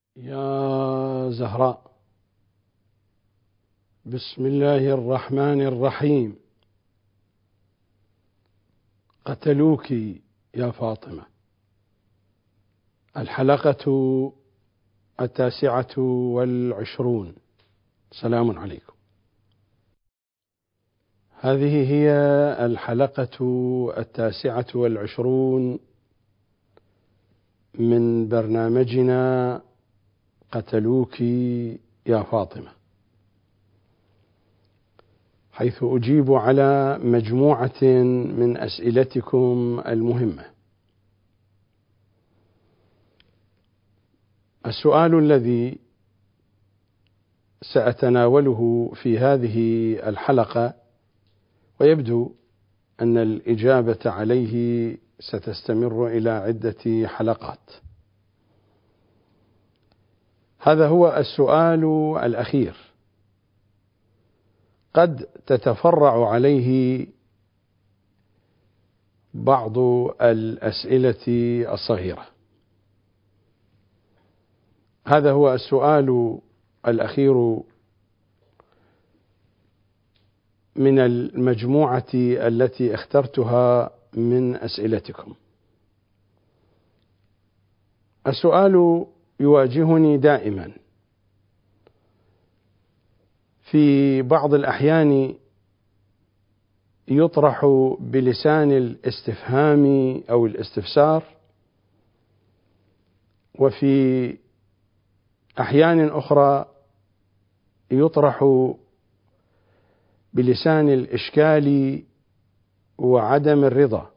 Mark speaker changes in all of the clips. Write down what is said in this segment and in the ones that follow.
Speaker 1: يا زهراء، بسم الله الرحمن الرحيم. قتلوك يا فاطمة. الحلقة 29. سلام عليكم. هذه هي الحلقة 29 من برنامجنا قتلوك يا فاطمة، حيث أجيب على مجموعة من أسئلتكم المهمة. السؤال الذي سأتناوله في هذه الحلقة، ويبدو أن الإجابة عليه ستستمر إلى عدة حلقات، هذا هو السؤال الأخير، قد تتفرع عليه بعض الأسئلة الصغيرة. هذا هو السؤال الأخير من المجموعة التي اخترتها من أسئلتكم. السؤال يواجهني دائما، في بعض الأحيان يطرح بلسان الاستفهام أو الاستفسار، وفي أحيان أخرى يطرح بلسان الإشكال وعدم الرضا.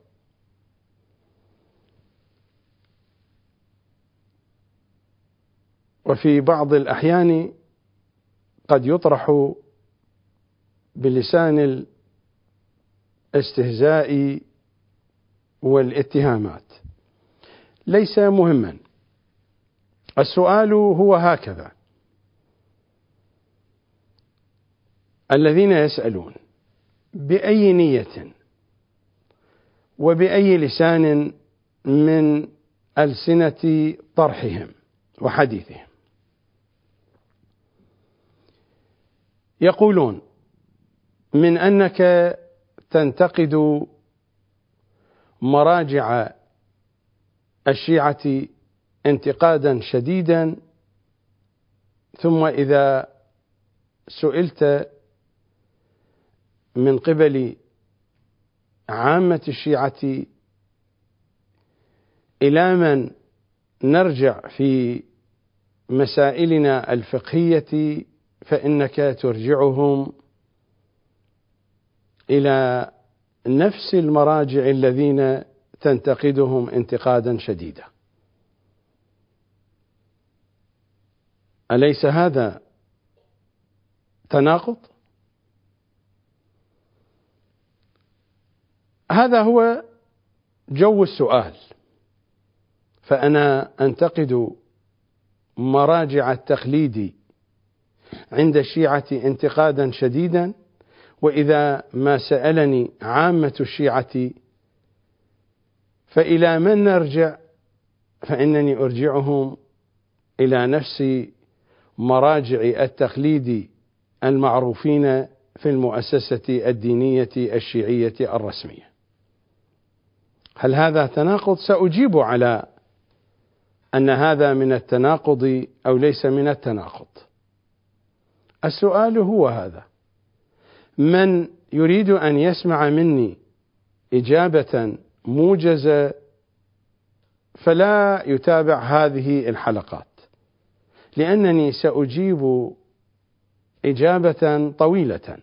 Speaker 1: وفي بعض الأحيان قد يطرح بلسان الاستهزاء والاتهامات. ليس مهما، السؤال هو هكذا: الذين يسألون بأي نية وبأي لسان من ألسنة طرحهم وحديثهم يقولون من أنك تنتقد مراجع الشيعة انتقادا شديدا، ثم إذا سئلت من قبل عامة الشيعة إلى من نرجع في مسائلنا الفقهية، فإنك ترجعهم إلى نفس المراجع الذين تنتقدهم انتقادا شديدا. أليس هذا تناقض؟ هذا هو جو السؤال. فأنا أنتقد مراجع التقليد عند الشيعة انتقادا شديدا، وإذا ما سألني عامة الشيعة فإلى من نرجع، فإنني أرجعهم إلى نفس مراجع التقليد المعروفين في المؤسسة الدينية الشيعية الرسمية. هل هذا تناقض؟ سأجيب على أن هذا من التناقض أو ليس من التناقض. السؤال هو هذا: من يريد أن يسمع مني إجابة موجزة فلا يتابع هذه الحلقات، لأنني سأجيب إجابة طويلة.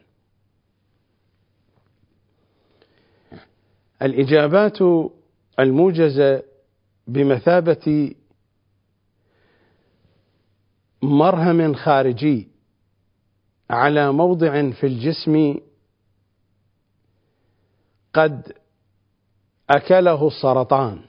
Speaker 1: الإجابات الموجزة بمثابة مرهم خارجي على موضع في الجسم قد أكله السرطان.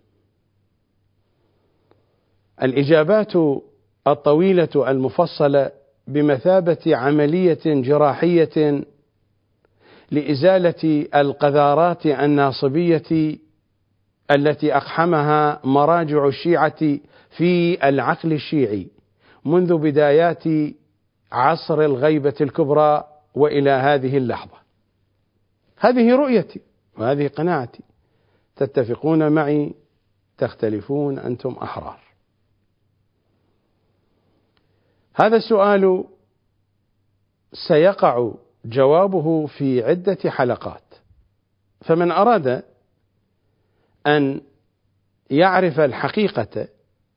Speaker 1: الإجابات الطويلة المفصلة بمثابة عملية جراحية لإزالة القذارات الناصبية التي أقحمها مراجع الشيعة في العقل الشيعي منذ بدايات عصر الغيبة الكبرى وإلى هذه اللحظة. هذه رؤيتي وهذه قناعتي، تتفقون معي تختلفون أنتم أحرار. هذا السؤال سيقع جوابه في عدة حلقات، فمن أراد أن يعرف الحقيقة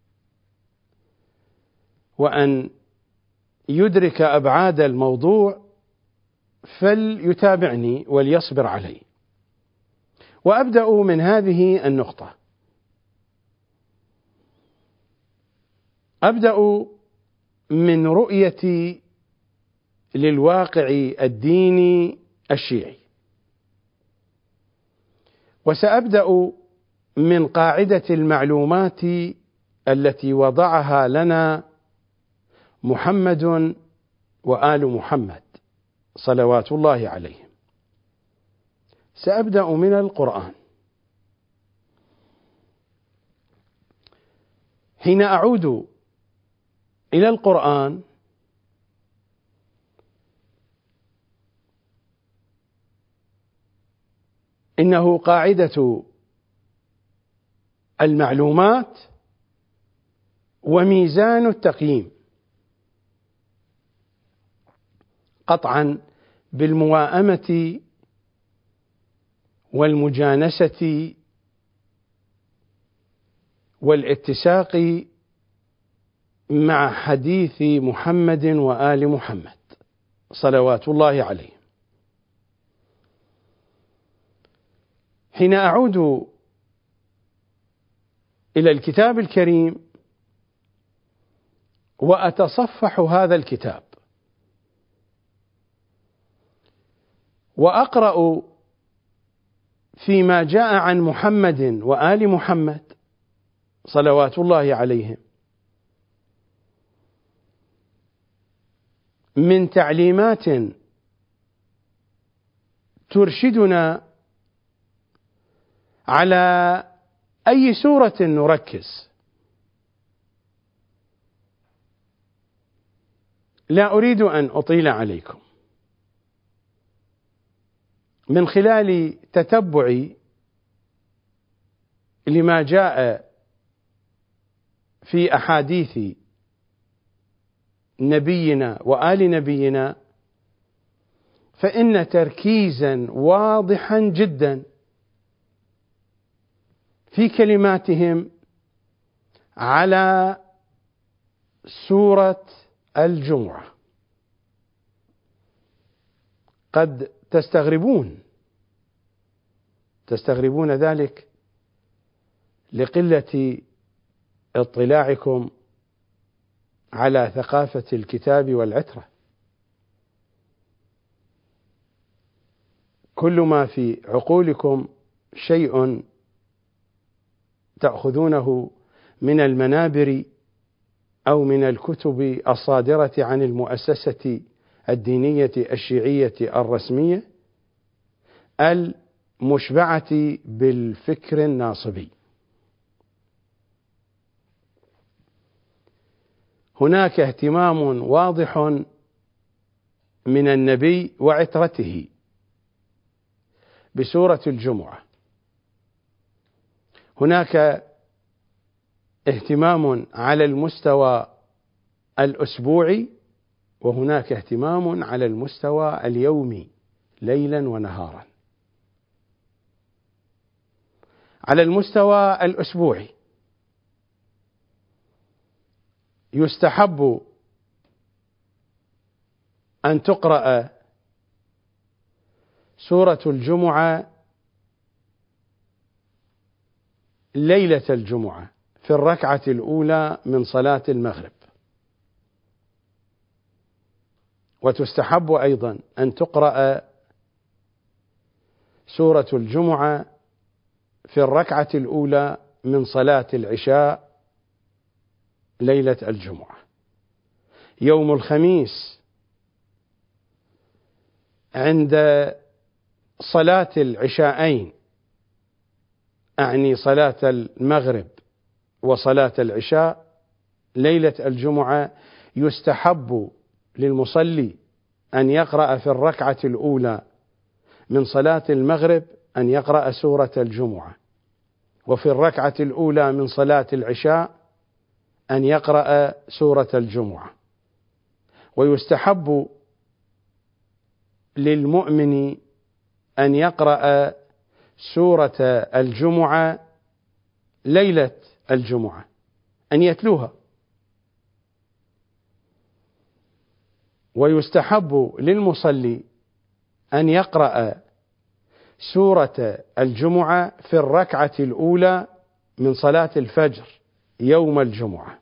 Speaker 1: وأن يدرك أبعاد الموضوع فليتابعني وليصبر علي. وأبدأ من هذه النقطة. أبدأ من رؤيتي للواقع الديني الشيعي، وسأبدأ من قاعدة المعلومات التي وضعها لنا محمد وآل محمد صلوات الله عليهم. سأبدأ من القرآن. حين أعود إلى القرآن إنه قاعدة المعلومات وميزان التقييم، قطعا بالمواءمة والمجانسة والاتساق مع حديث محمد وآل محمد صلوات الله عليهم. حين أعود إلى الكتاب الكريم وأتصفح هذا الكتاب وأقرأ فيما جاء عن محمد وآل محمد صلوات الله عليهم من تعليمات ترشدنا على أي سورة نركز. لا أريد أن أطيل عليكم. من خلال تتبعي لما جاء في أحاديث نبينا وآل نبينا، فإن تركيزا واضحا جدا في كلماتهم على سورة الجمعة. قد تستغربون ذلك لقلة اطلاعكم على ثقافة الكتاب والعترة. كل ما في عقولكم شيء تأخذونه من المنابر أو من الكتب الصادرة عن المؤسسة الدينية الشيعية الرسمية المشبعة بالفكر الناصبي. هناك اهتمام واضح من النبي وعترته بسورة الجمعة. هناك اهتمام على المستوى الأسبوعي، وهناك اهتمام على المستوى اليومي ليلا ونهارا. على المستوى الأسبوعي يستحب أن تقرأ سورة الجمعة ليلة الجمعة في الركعة الأولى من صلاة المغرب، وتستحب أيضا أن تقرأ سورة الجمعة في الركعة الأولى من صلاة العشاء ليلة الجمعة. يوم الخميس عند صلاة العشاءين أعني صلاة المغرب وصلاة العشاء ليلة الجمعة، يستحب للمصلي أن يقرأ في الركعة الأولى من صلاة المغرب أن يقرأ سورة الجمعة، وفي الركعة الأولى من صلاة العشاء أن يقرأ سورة الجمعة. ويستحب للمؤمن أن يقرأ سورة الجمعة ليلة الجمعة، أن يتلوها. ويستحب للمصلي أن يقرأ سورة الجمعة في الركعة الأولى من صلاة الفجر يوم الجمعة.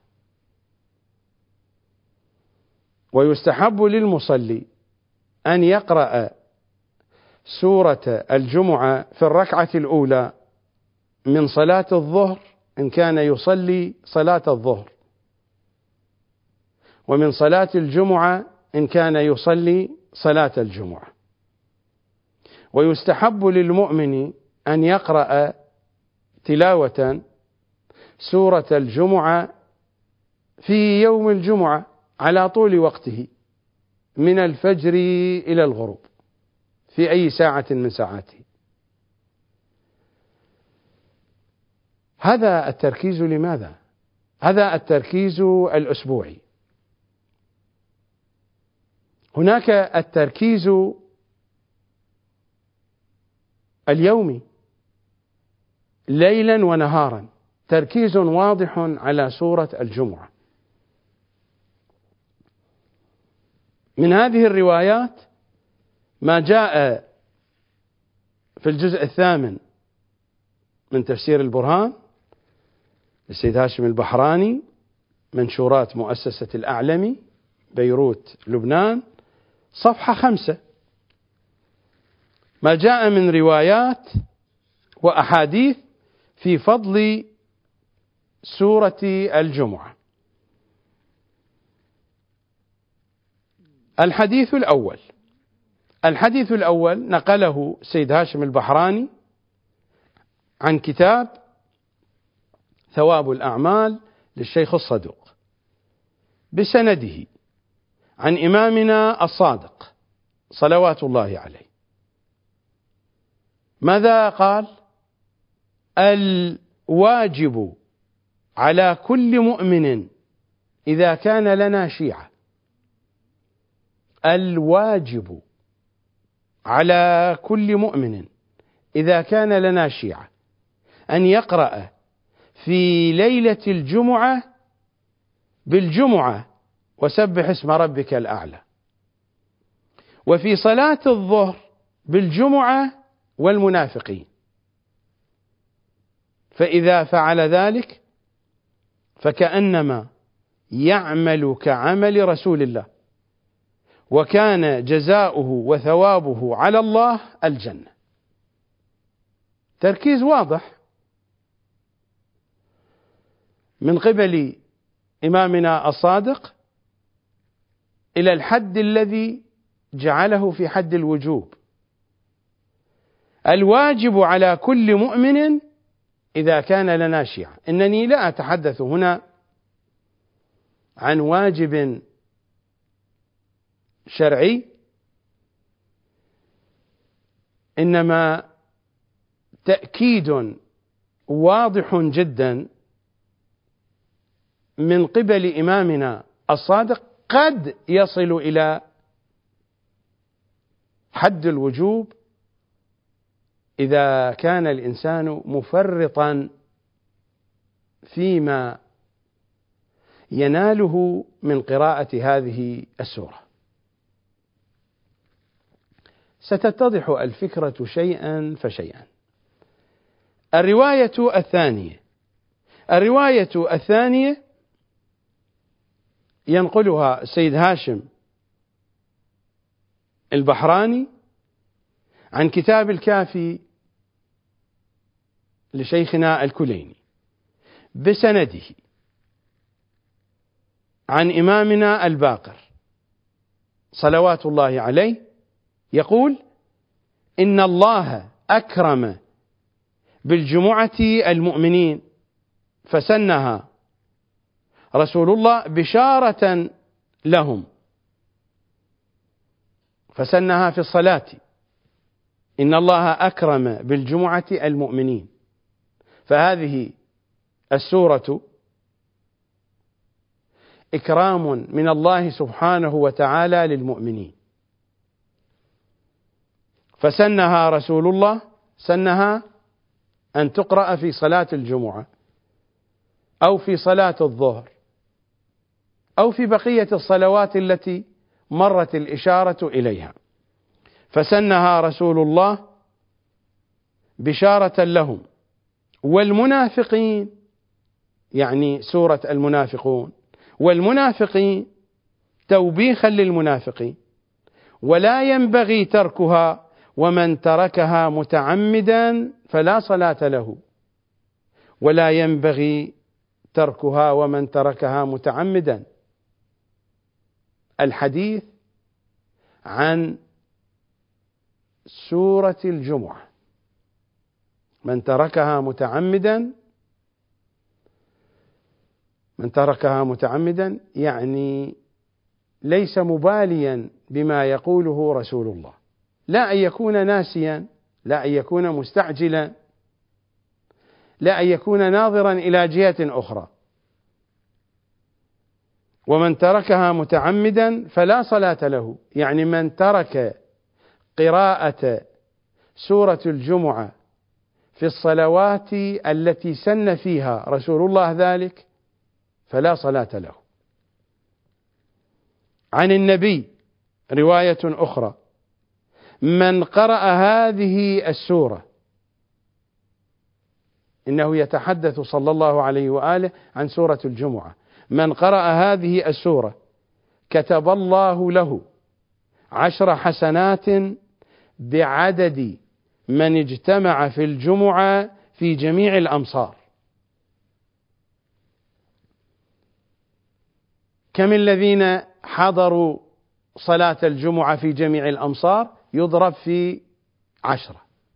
Speaker 1: ويستحب للمصلي أن يقرأ سورة الجمعة في الركعة الأولى من صلاة الظهر إن كان يصلي صلاة الظهر، ومن صلاة الجمعة إن كان يصلي صلاة الجمعة. ويستحب للمؤمن أن يقرأ تلاوة سورة الجمعة في يوم الجمعة على طول وقته من الفجر إلى الغروب في أي ساعة من ساعاته. هذا التركيز لماذا؟ هذا التركيز الأسبوعي. هناك التركيز اليومي ليلا ونهارا، تركيز واضح على سورة الجمعة. من هذه الروايات ما جاء في الجزء 8 من تفسير البرهان للسيد هاشم البحراني، منشورات مؤسسة الأعلمي بيروت لبنان، صفحة 5، ما جاء من روايات وأحاديث في فضل سورة الجمعة. الحديث الأول نقله سيد هاشم البحراني عن كتاب ثواب الأعمال للشيخ الصدوق بسنده عن إمامنا الصادق صلوات الله عليه. ماذا قال؟ الواجب على كل مؤمن إذا كان لنا شيعة، الواجب على كل مؤمن إذا كان لنا شيعة أن يقرأ في ليلة الجمعة بالجمعة وسبح اسم ربك الأعلى، وفي صلاة الظهر بالجمعة والمنافقين، فإذا فعل ذلك فكأنما يعمل كعمل رسول الله، وكان جزاؤه وثوابه على الله الجنة. تركيز واضح من قبل إمامنا الصادق إلى الحد الذي جعله في حد الوجوب. الواجب على كل مؤمن إذا كان لنا شيعة. إنني لا أتحدث هنا عن واجب شرعي، إنما تأكيد واضح جدا من قبل إمامنا الصادق قد يصل إلى حد الوجوب إذا كان الإنسان مفرطا فيما يناله من قراءة هذه السورة. ستتضح الفكرة شيئا فشيئا. الرواية الثانية ينقلها سيد هاشم البحراني عن كتاب الكافي لشيخنا الكليني بسنده عن إمامنا الباقر صلوات الله عليه، يقول: إن الله أكرم بالجمعة المؤمنين، فسنها رسول الله بشارة لهم، فسنها في الصلاة: إن الله أكرم بالجمعة المؤمنين. فهذه السورة إكرام من الله سبحانه وتعالى للمؤمنين، فسنها رسول الله، سنها أن تقرأ في صلاة الجمعة أو في صلاة الظهر أو في بقية الصلوات التي مرت الإشارة إليها. فسنها رسول الله بشارة لهم والمنافقين، يعني سورة المنافقون، والمنافقين توبيخا للمنافقين، ولا ينبغي تركها، ومن تركها متعمدا فلا صلاة له. ولا ينبغي تركها ومن تركها متعمدا. الحديث عن سورة الجمعة، من تركها متعمدا يعني ليس مباليا بما يقوله رسول الله، لا أن يكون ناسيا، لا أن يكون مستعجلا، لا أن يكون ناظرا إلى جهة أخرى. ومن تركها متعمدا فلا صلاة له، يعني من ترك قراءة سورة الجمعة في الصلوات التي سن فيها رسول الله ذلك فلا صلاة له. عن النبي رواية أخرى: من قرأ هذه السورة، إنه يتحدث صلى الله عليه وآله عن سورة الجمعة، من قرأ هذه السورة كتب الله له 10 حسنات بعدد من اجتمع في الجمعة في جميع الأمصار. كم الذين حضروا صلاة الجمعة في جميع الأمصار؟ يضرب في 10.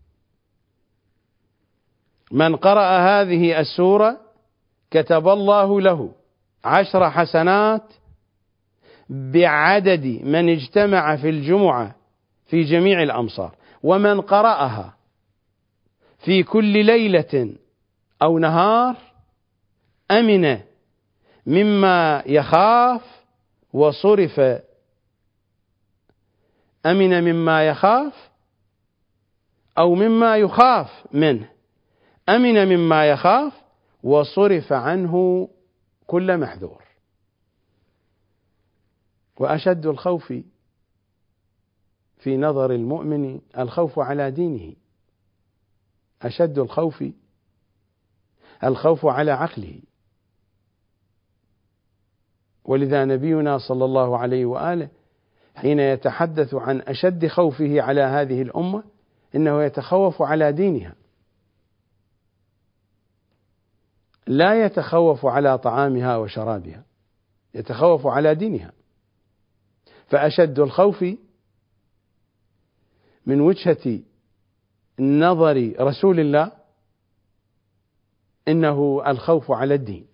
Speaker 1: من قرأ هذه السورة كتب الله له 10 حسنات بعدد من اجتمع في الجمعة في جميع الأمصار. ومن قرأها في كل ليلة أو نهار أمن مما يخاف وصرف أمن مما يخاف أو مما يخاف منه، أمن مما يخاف وصرف عنه كل محذور. وأشد الخوف في نظر المؤمن الخوف على دينه، أشد الخوف على عقله. ولذا نبينا صلى الله عليه وآله حين يتحدث عن أشد خوفه على هذه الأمة إنه يتخوف على دينها، لا يتخوف على طعامها وشرابها، يتخوف على دينها. فأشد الخوف من وجهة نظر رسول الله إنه الخوف على الدين.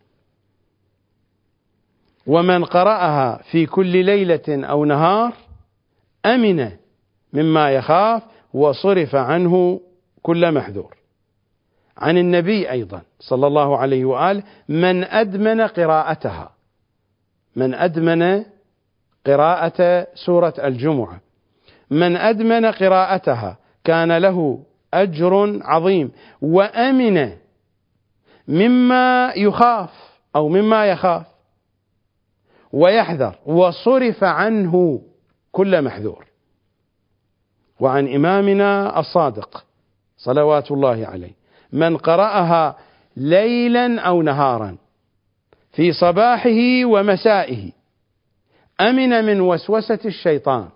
Speaker 1: ومن قرأها في كل ليلة أو نهار أمن مما يخاف وصرف عنه كل محذور. عن النبي أيضا صلى الله عليه وآله: من أدمن قراءتها، من أدمن قراءة سورة الجمعة، من أدمن قراءتها كان له أجر عظيم، وأمن مما يخاف أو مما يخاف ويحذر، وصرف عنه كل محذور. وعن إمامنا الصادق صلوات الله عليه: من قرأها ليلا أو نهارا في صباحه ومسائه أمن من وسوسة الشيطان،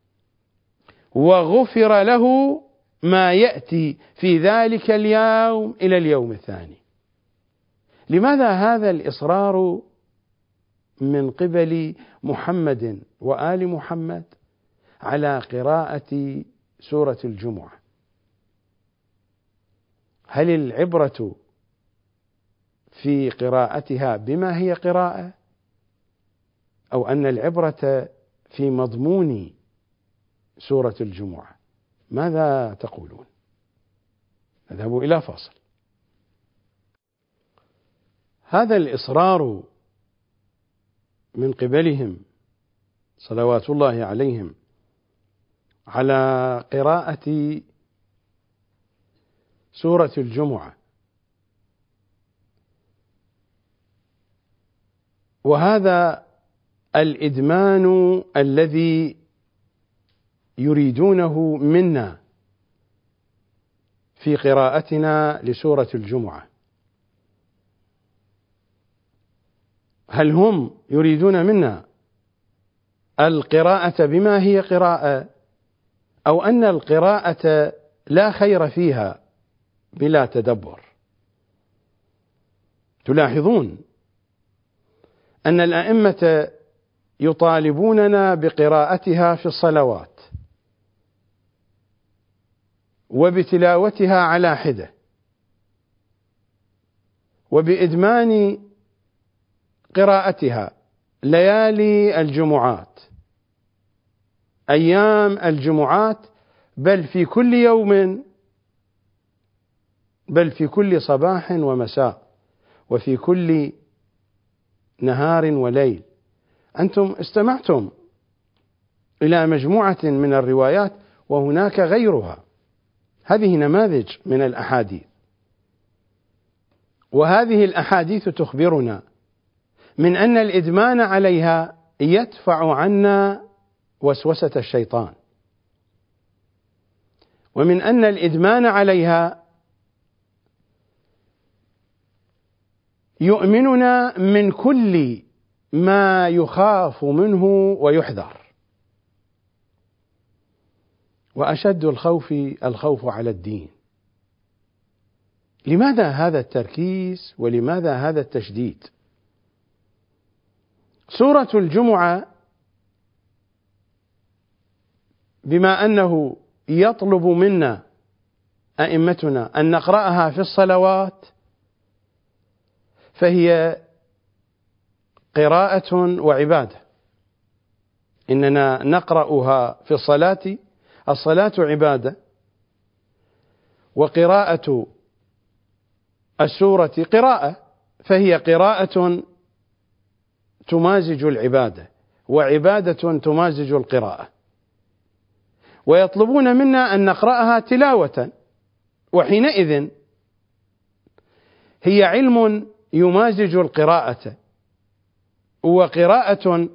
Speaker 1: وغفر له ما يأتي في ذلك اليوم إلى اليوم الثاني. لماذا هذا الإصرار من قبل محمد وآل محمد على قراءة سورة الجمعة؟ هل العبرة في قراءتها بما هي قراءة، أو أن العبرة في مضمون سورة الجمعة؟ ماذا تقولون؟ نذهب إلى فاصل. هذا الإصرار من قبلهم صلوات الله عليهم على قراءة سورة الجمعة، وهذا الإدمان الذي يريدونه منا في قراءتنا لسورة الجمعة، هل هم يريدون منا القراءة بما هي قراءة، أو أن القراءة لا خير فيها بلا تدبر؟ تلاحظون أن الأئمة يطالبوننا بقراءتها في الصلوات وبتلاوتها على حدة وبإدمان قراءتها ليالي الجمعات، أيام الجمعات، بل في كل يوم، بل في كل صباح ومساء، وفي كل نهار وليل. أنتم استمعتم إلى مجموعة من الروايات وهناك غيرها، هذه نماذج من الأحاديث، وهذه الأحاديث تخبرنا من أن الإدمان عليها يدفع عنا وسوسة الشيطان، ومن أن الإدمان عليها يؤمننا من كل ما يخاف منه ويحذر. وأشد الخوف الخوف على الدين. لماذا هذا التركيز ولماذا هذا التشديد؟ سورة الجمعة بما أنه يطلب منا أئمتنا أن نقرأها في الصلوات، فهي قراءة وعبادة. إننا نقرأها في الصلاة، الصلاة عبادة، وقراءة السورة قراءة، فهي قراءة تمازج العبادة وعبادة تمازج القراءة. ويطلبون منا أن نقرأها تلاوة، وحينئذ هي علم يمازج القراءة، وقراءة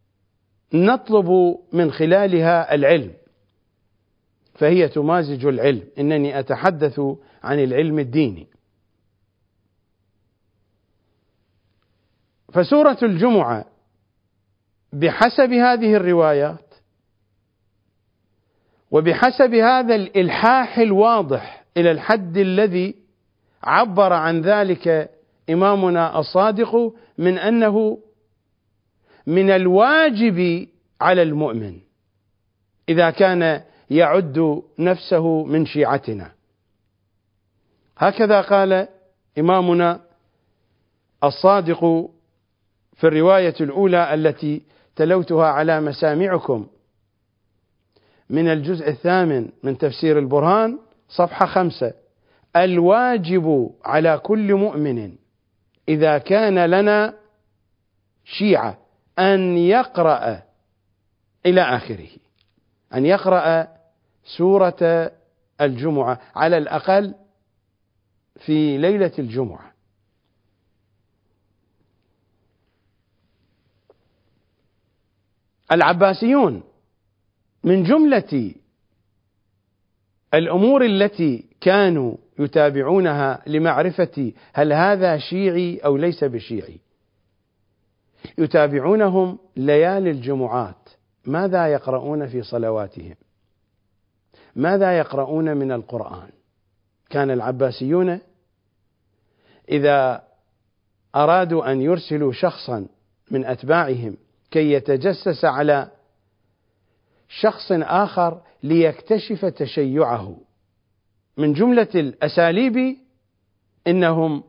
Speaker 1: نطلب من خلالها العلم، فهي تمازج العلم. إنني أتحدث عن العلم الديني. فسورة الجمعة بحسب هذه الروايات وبحسب هذا الإلحاح الواضح إلى الحد الذي عبر عن ذلك إمامنا الصادق، من أنه من الواجب على المؤمن إذا كان يعد نفسه من شيعتنا. هكذا قال إمامنا الصادق في الرواية الأولى التي تلوتها على مسامعكم من الجزء 8 من تفسير البرهان، صفحة 5: الواجب على كل مؤمن إذا كان لنا شيعة أن يقرأ إلى آخره، أن يقرأ سورة الجمعة على الأقل في ليلة الجمعة. العباسيون من جملة الأمور التي كانوا يتابعونها لمعرفة هل هذا شيعي أو ليس بشيعي، يتابعونهم ليالي الجمعات، ماذا يقرؤون في صلواتهم، ماذا يقرؤون من القرآن. كان العباسيون إذا أرادوا أن يرسلوا شخصا من أتباعهم كي يتجسس على شخص آخر ليكتشف تشيعه من جملة الأساليب إنهم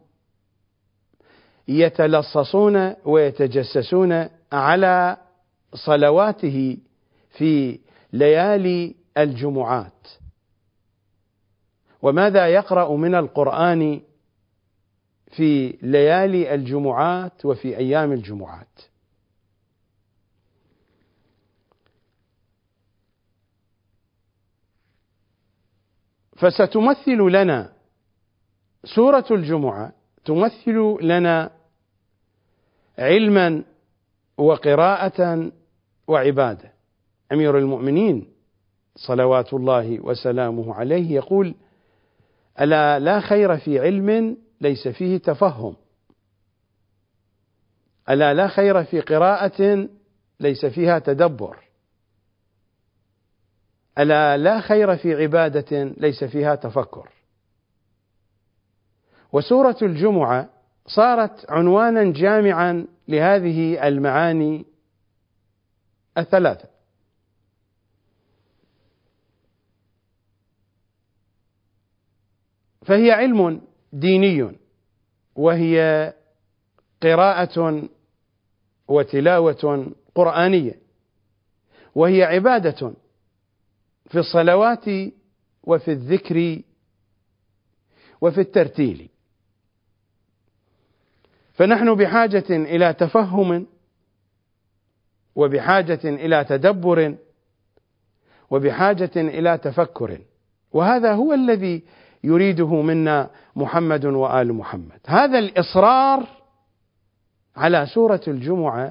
Speaker 1: يتلصصون ويتجسسون على صلواته في ليالي الجمعات، وماذا يقرأ من القرآن في ليالي الجمعات وفي أيام الجمعات. فستمثل لنا سورة الجمعة، تمثل لنا علما وقراءة وعبادة. أمير المؤمنين صلوات الله وسلامه عليه يقول: ألا لا خير في علم ليس فيه تفهم، ألا لا خير في قراءة ليس فيها تدبر، ألا لا خير في عبادة ليس فيها تفكر. وسورة الجمعة صارت عنوانا جامعا لهذه المعاني الثلاثة. فهي علم ديني، وهي قراءة وتلاوة قرآنية، وهي عبادة في الصلوات وفي الذكر وفي الترتيل. فنحن بحاجة إلى تفهم، وبحاجة إلى تدبر، وبحاجة إلى تفكر، وهذا هو الذي يريده منا محمد وآل محمد. هذا الإصرار على سورة الجمعة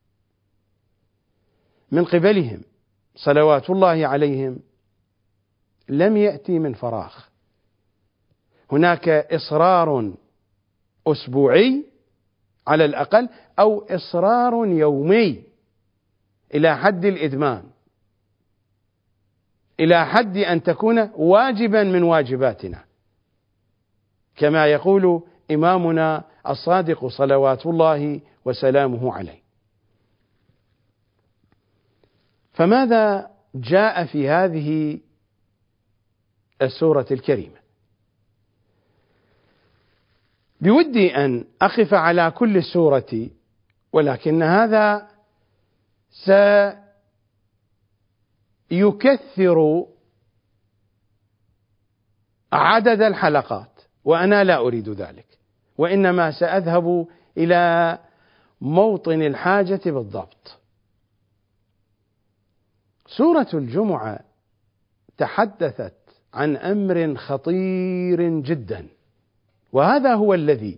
Speaker 1: من قبلهم صلوات الله عليهم لم يأتي من فراغ. هناك إصرار أسبوعي على الأقل، أو إصرار يومي إلى حد الإدمان، إلى حد أن تكون واجبا من واجباتنا، كما يقول إمامنا الصادق صلوات الله وسلامه عليه. فماذا جاء في هذه السورة الكريمة؟ بودي أن أقف على كل السورة، ولكن هذا سيكثر عدد الحلقات، وأنا لا أريد ذلك، وإنما سأذهب إلى موطن الحاجة بالضبط. سورة الجمعة تحدثت عن أمر خطير جدا، وهذا هو الذي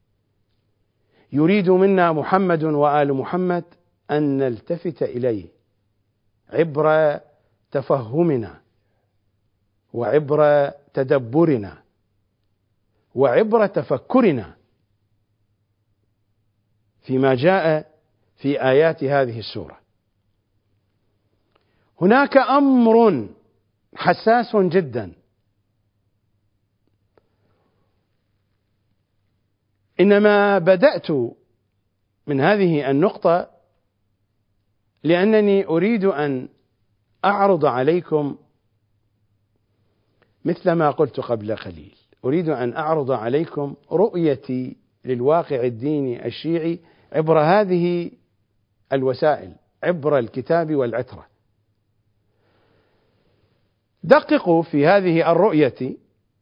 Speaker 1: يريد منا محمد وآل محمد أن نلتفت إليه عبر تفهمنا، وعبر تدبرنا، وعبر تفكرنا فيما جاء في آيات هذه السورة. هناك أمر حساس جدا، إنما بدأت من هذه النقطة لأنني أريد أن أعرض عليكم مثل ما قلت قبل قليل، أريد أن أعرض عليكم رؤيتي للواقع الديني الشيعي عبر هذه الوسائل، عبر الكتاب والعترة. دققوا في هذه الرؤية،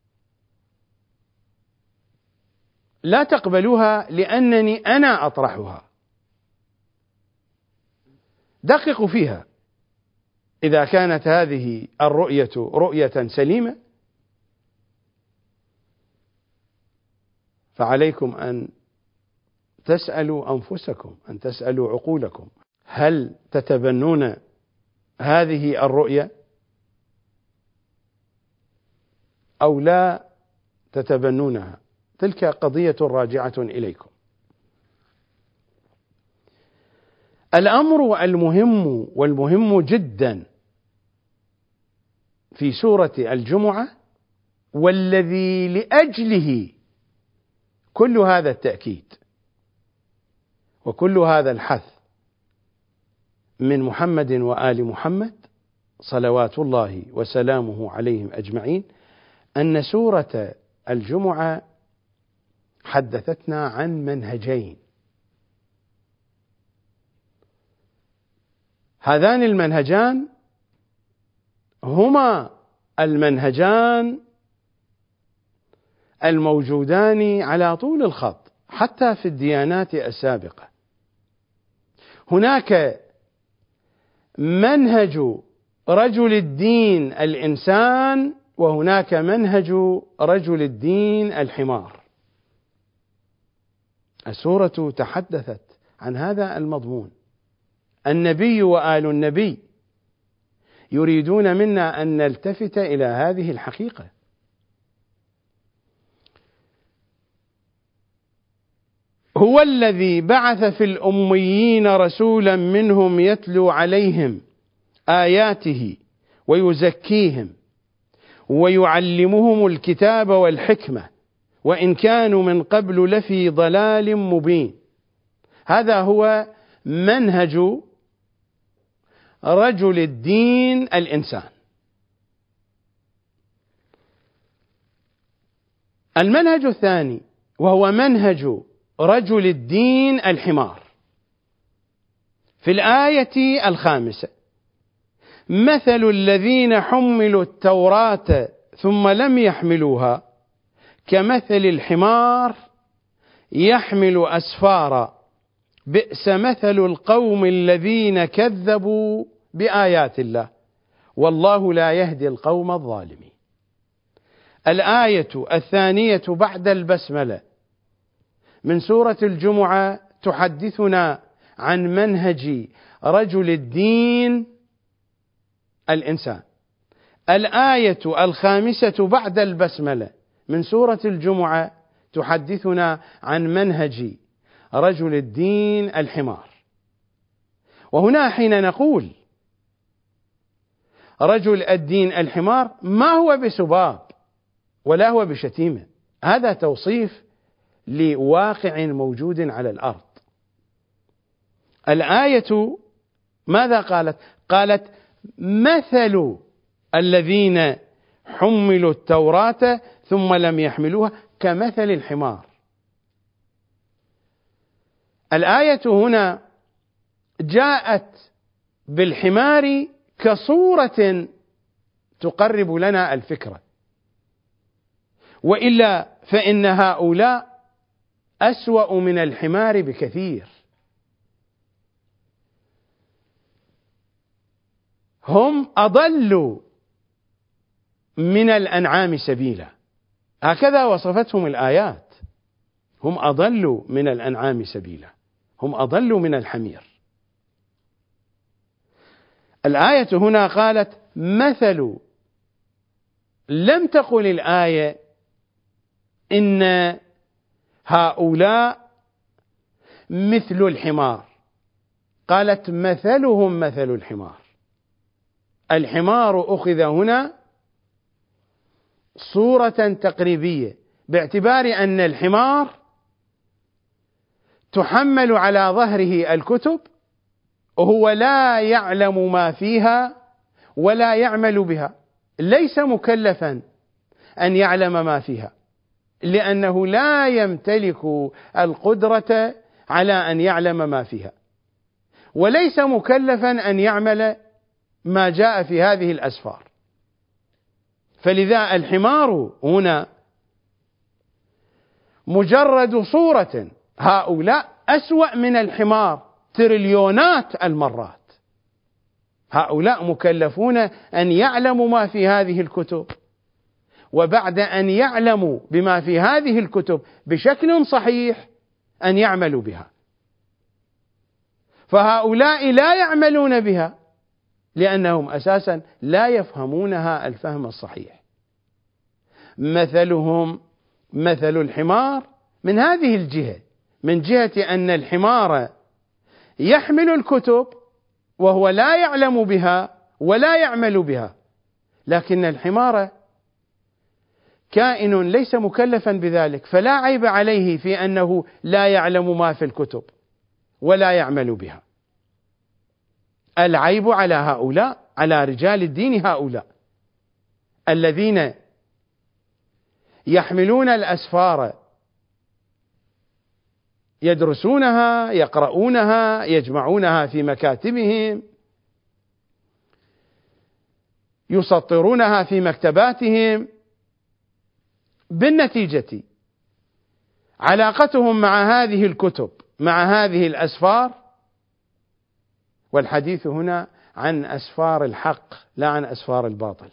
Speaker 1: لا تقبلوها لأنني أنا أطرحها، دققوا فيها. إذا كانت هذه الرؤية رؤية سليمة فعليكم أن تسألوا أنفسكم، أن تسألوا عقولكم، هل تتبنون هذه الرؤية أو لا تتبنونها؟ تلك قضية راجعة إليكم. الأمر المهم والمهم جدا في سورة الجمعة، والذي لأجله كل هذا التأكيد وكل هذا الحث من محمد وآل محمد صلوات الله وسلامه عليهم أجمعين، أن سورة الجمعة حدثتنا عن منهجين، هذان المنهجان هما المنهجان الموجودان على طول الخط حتى في الديانات السابقة. هناك منهج رجل الدين الإنسان، وهناك منهج رجل الدين الحمار. السورة تحدثت عن هذا المضمون. النبي وآل النبي يريدون منا أن نلتفت إلى هذه الحقيقة. هو الذي بعث في الأميين رسولا منهم يتلو عليهم آياته ويزكيهم ويعلمهم الكتاب والحكمة وإن كانوا من قبل لفي ضلال مبين. هذا هو منهج رجل الدين الإنسان. المنهج الثاني وهو منهج رجل الدين الحمار. في الآية 5: مثل الذين حملوا التوراة ثم لم يحملوها كمثل الحمار يحمل أسفارا بئس مثل القوم الذين كذبوا بآيات الله والله لا يهدي القوم الظالمين. الآية الثانية بعد البسملة من سورة الجمعة تحدثنا عن منهج رجل الدين الإنسان. الآية 5 بعد البسملة من سورة الجمعة تحدثنا عن منهج رجل الدين الحمار. وهنا حين نقول رجل الدين الحمار ما هو بسباب ولا هو بشتيمة، هذا توصيف لواقع موجود على الأرض. الآية ماذا قالت؟ قالت مثل الذين حملوا التوراة ثم لم يحملوها كمثل الحمار. الآية هنا جاءت بالحمار كصورة تقرب لنا الفكرة، وإلا فإن هؤلاء أسوأ من الحمار بكثير. هم أضل من الأنعام سبيلا، هكذا وصفتهم الآيات. هم أضل من الأنعام سبيلا، هم أضل من الحمير. الآية هنا قالت مثل، لم تقل الآية إن هؤلاء مثل الحمار، قالت مثلهم مثل الحمار. الحمار أخذ هنا صورة تقريبية، باعتبار أن الحمار تحمل على ظهره الكتب وهو لا يعلم ما فيها ولا يعمل بها، ليس مكلفا أن يعلم ما فيها لأنه لا يمتلك القدرة على أن يعلم ما فيها، وليس مكلفا أن يعمل ما جاء في هذه الأسفار. فلذا الحمار هنا مجرد صورة، هؤلاء أسوأ من الحمار تريليونات المرات. هؤلاء مكلفون أن يعلموا ما في هذه الكتب، وبعد أن يعلموا بما في هذه الكتب بشكل صحيح أن يعملوا بها. فهؤلاء لا يعملون بها لأنهم أساسا لا يفهمونها الفهم الصحيح. مثلهم مثل الحمار من هذه الجهة، من جهة أن الحمار يحمل الكتب وهو لا يعلم بها ولا يعمل بها، لكن الحمار كائن ليس مكلفا بذلك، فلا عيب عليه في أنه لا يعلم ما في الكتب ولا يعمل بها. العيب على هؤلاء، على رجال الدين هؤلاء الذين يحملون الأسفار يدرسونها، يقرؤونها، يجمعونها في مكاتبهم، يسطرونها في مكتباتهم. بالنتيجة علاقتهم مع هذه الكتب، مع هذه الأسفار، والحديث هنا عن أسفار الحق لا عن أسفار الباطل.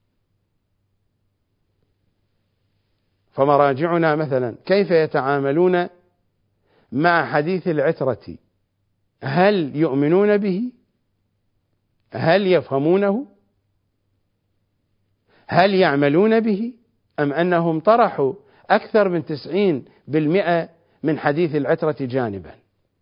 Speaker 1: فمراجعنا مثلا كيف يتعاملون مع حديث العترة؟ هل يؤمنون به؟ هل يفهمونه؟ هل يعملون به؟ أم أنهم طرحوا أكثر من 90% من حديث العترة جانبا؟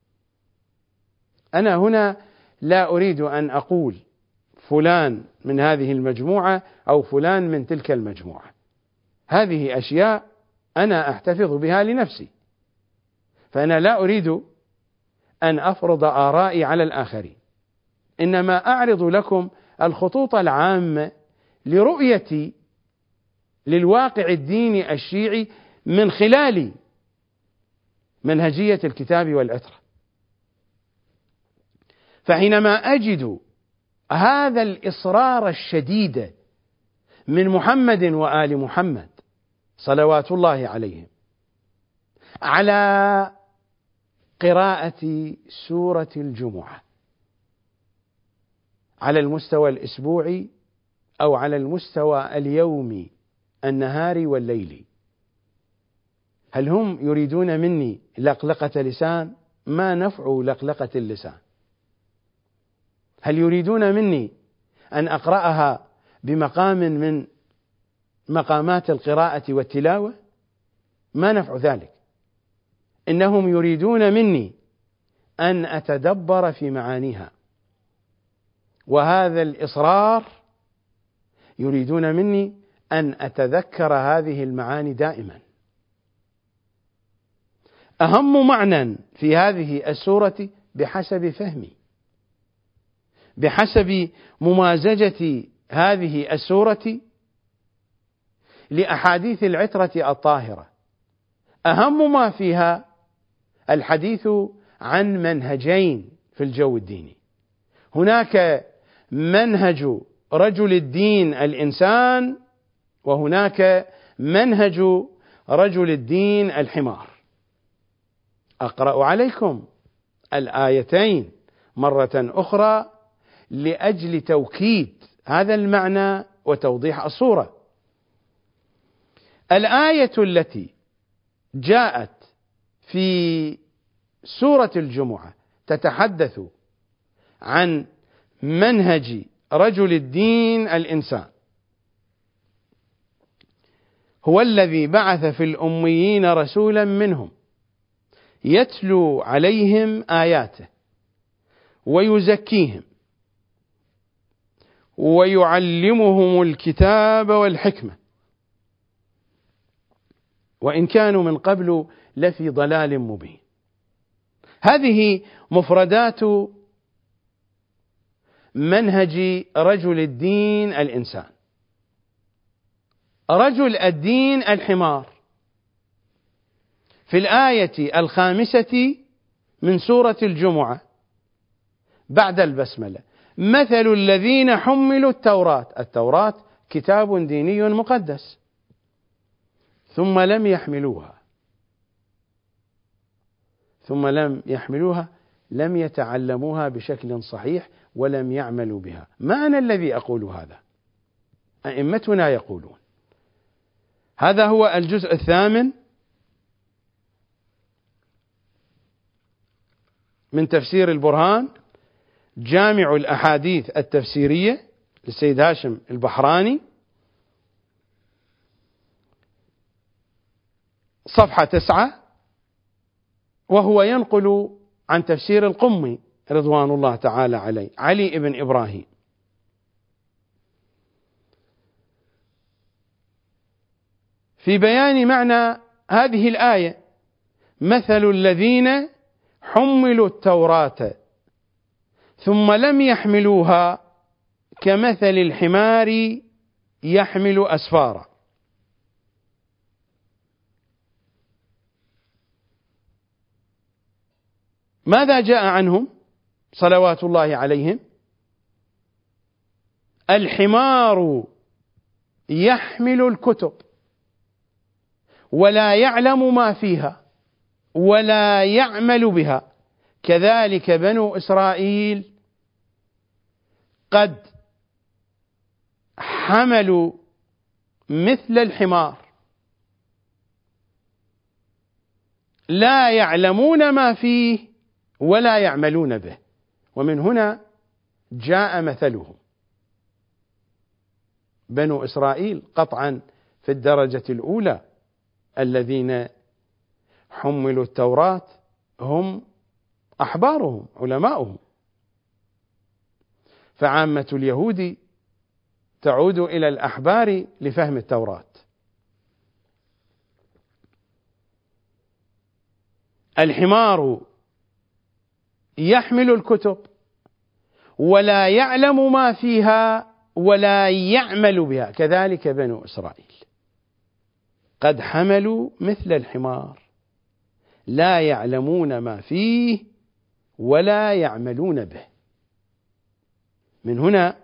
Speaker 1: أنا هنا لا أريد أن أقول فلان من هذه المجموعة أو فلان من تلك المجموعة، هذه أشياء أنا أحتفظ بها لنفسي، فأنا لا أريد أن أفرض آرائي على الآخرين، إنما أعرض لكم الخطوط العامة لرؤيتي للواقع الديني الشيعي من خلال منهجية الكتاب والعترة. فحينما أجد هذا الإصرار الشديد من محمد وآل محمد صلوات الله عليهم على قراءة سورة الجمعة على المستوى الأسبوعي أو على المستوى اليومي النهاري والليلي، هل هم يريدون مني لقلقة لسان؟ ما نفع لقلقة اللسان؟ هل يريدون مني أن أقرأها بمقام من مقامات القراءة والتلاوة؟ ما نفع ذلك. إنهم يريدون مني أن أتدبر في معانيها، وهذا الإصرار يريدون مني أن أتذكر هذه المعاني دائما. أهم معنى في هذه السورة بحسب فهمي، بحسب ممازجة هذه السورة لأحاديث العترة الطاهرة، أهم ما فيها الحديث عن منهجين في الجو الديني. هناك منهج رجل الدين الإنسان، وهناك منهج رجل الدين الحمار. أقرأ عليكم الآيتين مرة أخرى لأجل توكيد هذا المعنى وتوضيح الصورة. الآية التي جاءت في سورة الجمعة تتحدث عن منهج رجل الدين الإنسان، هو الذي بعث في الأميين رسولا منهم يتلو عليهم آياته ويزكيهم ويعلمهم الكتاب والحكمة وإن كانوا من قبل لفي ضلال مبين. هذه مفردات منهج رجل الدين الإنسان. رجل الدين الحمار في الآية 5 من سورة الجمعة بعد البسملة: مثل الذين حملوا التوراة. التوراة كتاب ديني مقدس، ثم لم يحملوها، لم يتعلموها بشكل صحيح ولم يعملوا بها. ما أنا الذي أقول هذا، أئمتنا يقولون. هذا هو الجزء 8 من تفسير البرهان، جامع الأحاديث التفسيرية للسيد هاشم البحراني، صفحة 9، وهو ينقل عن تفسير القمي رضوان الله تعالى عليه، علي بن إبراهيم. في بيان معنى هذه الآية: مثل الذين حملوا التوراة ثم لم يحملوها كمثل الحمار يحمل أسفارا. ماذا جاء عنهم صلوات الله عليهم؟ الحمار يحمل الكتب ولا يعلم ما فيها ولا يعمل بها، كذلك بنو إسرائيل قد حملوا مثل الحمار، لا يعلمون ما فيه ولا يعملون به، ومن هنا جاء مثلهم. بنو إسرائيل قطعا في الدرجة الأولى الذين حملوا التوراة هم أحبارهم علماؤهم، فعامة اليهود تعود إلى الأحبار لفهم التوراة. الحمار يحمل الكتب ولا يعلم ما فيها ولا يعمل بها، كذلك بنو إسرائيل قد حملوا مثل الحمار، لا يعلمون ما فيه ولا يعملون به. من هنا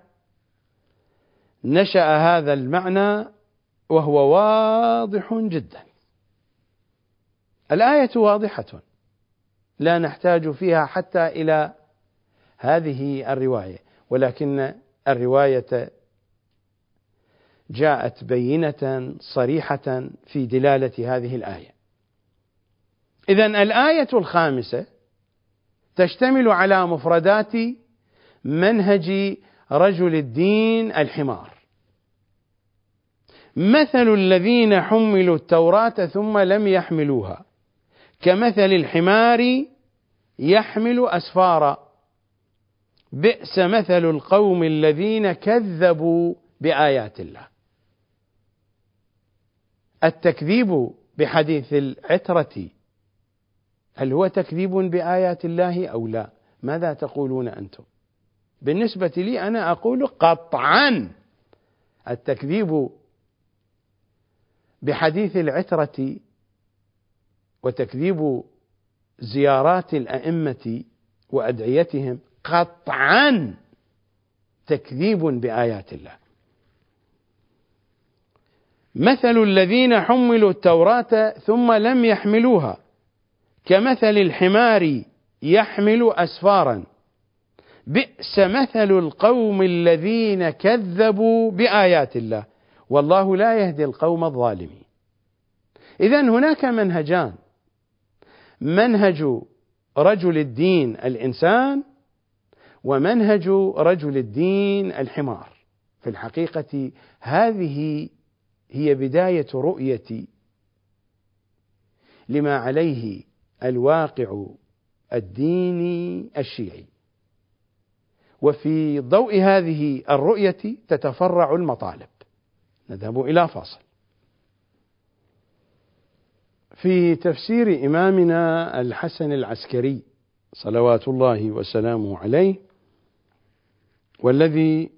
Speaker 1: نشأ هذا المعنى وهو واضح جدا. الآية واضحة لا نحتاج فيها حتى إلى هذه الرواية، ولكن الرواية جاءت بينة صريحة في دلالة هذه الآية. إذن الآية الخامسة تشتمل على مفردات منهج رجل الدين الحمار. مثل الذين حملوا التوراة ثم لم يحملوها كمثل الحمار يحمل أسفارا، بئس مثل القوم الذين كذبوا بآيات الله. التكذيب بحديث العترة هل هو تكذيب بآيات الله أو لا؟ ماذا تقولون أنتم؟ بالنسبة لي أنا أقول قطعا التكذيب بحديث العترة وتكذيب زيارات الأئمة وأدعيتهم قطعا تكذيب بآيات الله. مثل الذين حملوا التوراة ثم لم يحملوها كمثل الحمار يحمل أسفارا، بئس مثل القوم الذين كذبوا بآيات الله، والله لا يهدي القوم الظالمين. إذن هناك منهجان: منهج رجل الدين الإنسان، ومنهج رجل الدين الحمار. في الحقيقة هذه هي بداية رؤية لما عليه الواقع الديني الشيعي، وفي ضوء هذه الرؤية تتفرع المطالب. نذهب إلى فاصل. في تفسير إمامنا الحسن العسكري صلوات الله وسلامه عليه، والذي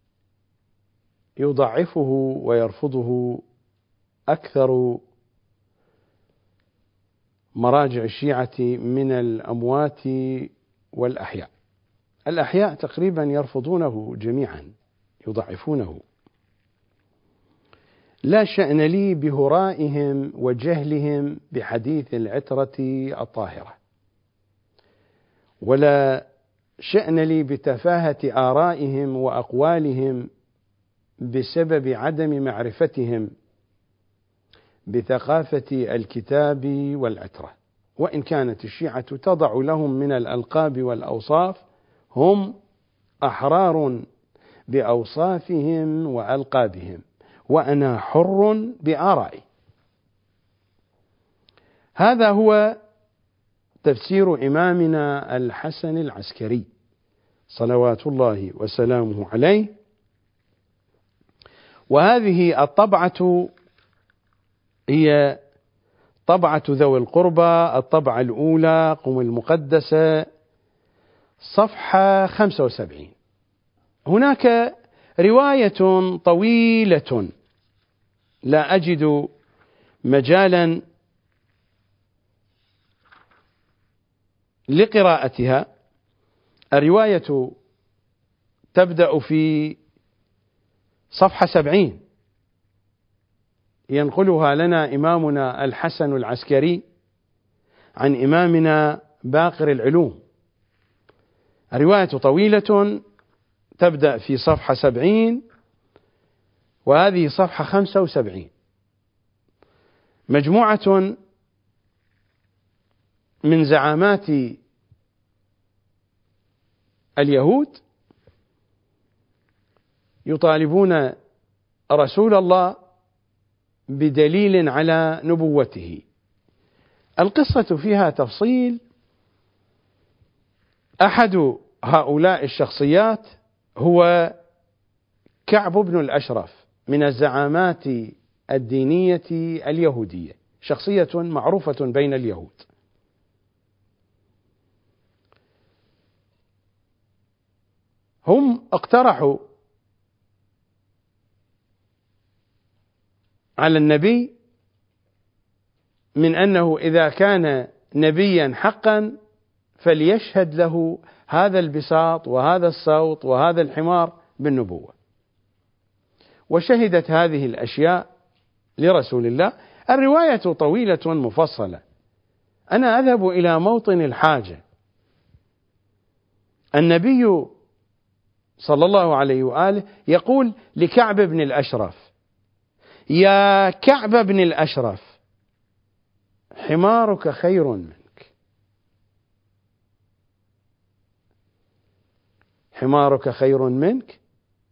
Speaker 1: يضعفه ويرفضه أكثر مراجع الشيعة من الأموات والأحياء. الأحياء تقريبا يرفضونه جميعا، يضعفونه. لا شأن لي بهرائهم وجهلهم بحديث العترة الطاهرة، ولا شأن لي بتفاهة آرائهم وأقوالهم بسبب عدم معرفتهم بثقافة الكتاب والعترة. وإن كانت الشيعة تضع لهم من الألقاب والأوصاف، هم أحرار بأوصافهم وألقابهم، وأنا حر بآرائي. هذا هو تفسير إمامنا الحسن العسكري صلوات الله وسلامه عليه. وهذه الطبعة هي طبعة ذوي القربى، الطبعة الأولى قم المقدسة، صفحة 75. هناك رواية طويلة لا أجد مجالا لقراءتها. الرواية تبدأ في صفحة 70، ينقلها لنا إمامنا الحسن العسكري عن إمامنا باقر العلوم. الرواية طويلة، تبدأ في صفحة 70 وهذه صفحة 75. مجموعة من زعامات اليهود يطالبون رسول الله بدليل على نبوته. القصة فيها تفصيل. أحد هؤلاء الشخصيات هو كعب بن الأشرف من الزعامات الدينية اليهودية، شخصية معروفة بين اليهود. هم اقترحوا على النبي من أنه إذا كان نبيا حقا فليشهد له هذا البساط وهذا الصوت وهذا الحمار بالنبوة. وشهدت هذه الأشياء لرسول الله. الرواية طويلة مفصلة، أنا أذهب إلى موطن الحاجة. النبي صلى الله عليه وآله يقول لكعب بن الأشرف: يا كعب بن الأشرف، حمارك خير منك، حمارك خير منك.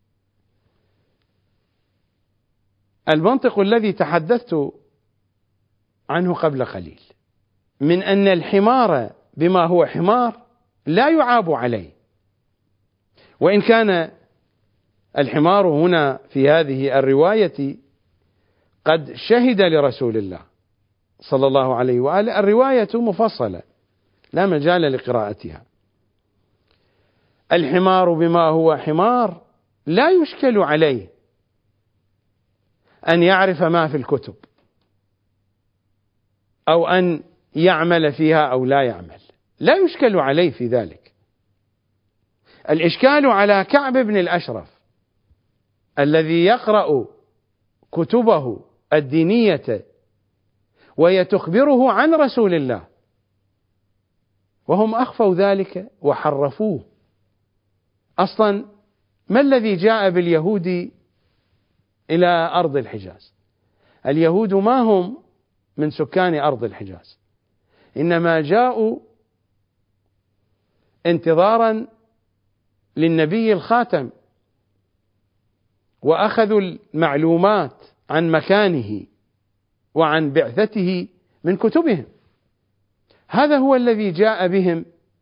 Speaker 1: المنطق الذي تحدثت عنه قبل قليل من أن الحمار بما هو حمار لا يعاب عليه، وإن كان الحمار هنا في هذه الرواية قد شهد لرسول الله صلى الله عليه وآله. الرواية مفصلة لا مجال لقراءتها. الحمار بما هو حمار لا يشكل عليه أن يعرف ما في الكتب أو أن يعمل فيها أو لا يعمل، لا يشكل عليه في ذلك. الإشكال على كعب بن الأشرف الذي يقرأ كتبه الدينية وهي تخبره عن رسول الله، وهم أخفوا ذلك وحرفوه. أصلا ما الذي جاء باليهود إلى أرض الحجاز؟ اليهود ما هم من سكان أرض الحجاز، إنما جاءوا انتظارا للنبي الخاتم، وأخذوا المعلومات عن مكانه وعن بعثته من كتبهم. هذا هو الذي جاء بهم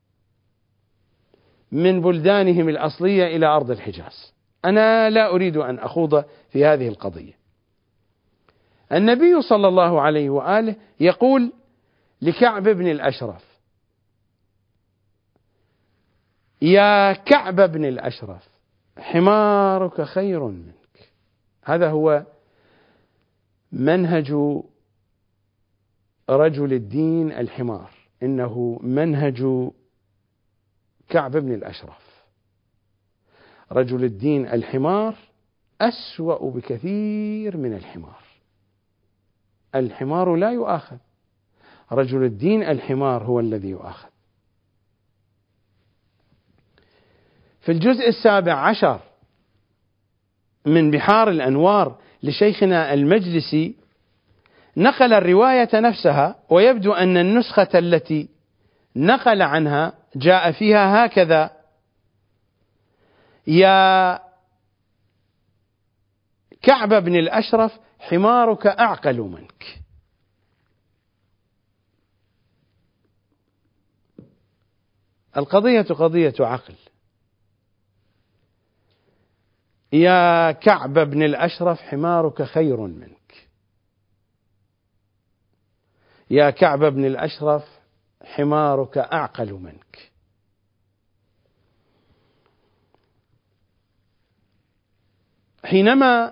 Speaker 1: من بلدانهم الأصلية إلى أرض الحجاز. أنا لا أريد أن أخوض في هذه القضية. النبي صلى الله عليه وآله يقول لكعب بن الأشرف: يا كعب بن الأشرف، حمارك خير منك. هذا هو منهج رجل الدين الحمار، إنه منهج كعب بن الأشرف. رجل الدين الحمار أسوأ بكثير من الحمار. الحمار لا يؤاخذ، رجل الدين الحمار هو الذي يؤاخذ. في الجزء 17 من بحار الأنوار لشيخنا المجلسي نقل الرواية نفسها، ويبدو أن النسخة التي نقل عنها جاء فيها هكذا: يا كعب بن الأشرف، حمارك أعقل منك. القضية قضية عقل. يا كعب بن الأشرف، حمارك خير منك. يا كعب بن الأشرف، حمارك أعقل منك. حينما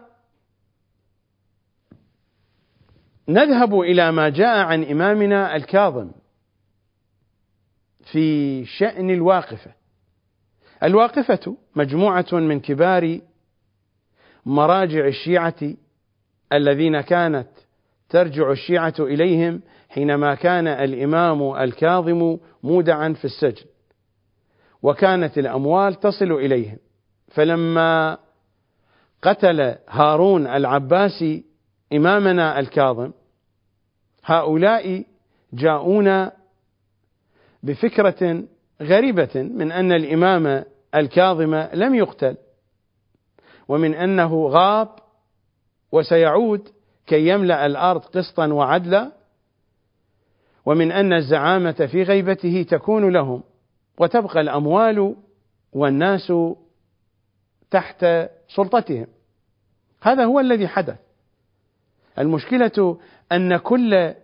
Speaker 1: نذهب إلى ما جاء عن إمامنا الكاظم في شأن الواقفة. الواقفة مجموعة من كبار مراجع الشيعة الذين كانت ترجع الشيعة إليهم حينما كان الإمام الكاظم مودعا في السجن، وكانت الأموال تصل إليهم، فلما قتل هارون العباسي إمامنا الكاظم، هؤلاء جاءونا بفكرة غريبة من أن الإمام الكاظم لم يقتل، ومن أنه غاب وسيعود كي يملأ الأرض قسطا وعدلا، ومن أن الزعامة في غيبته تكون لهم وتبقى الأموال والناس تحت سلطتهم. هذا هو الذي حدث. المشكلة أن كل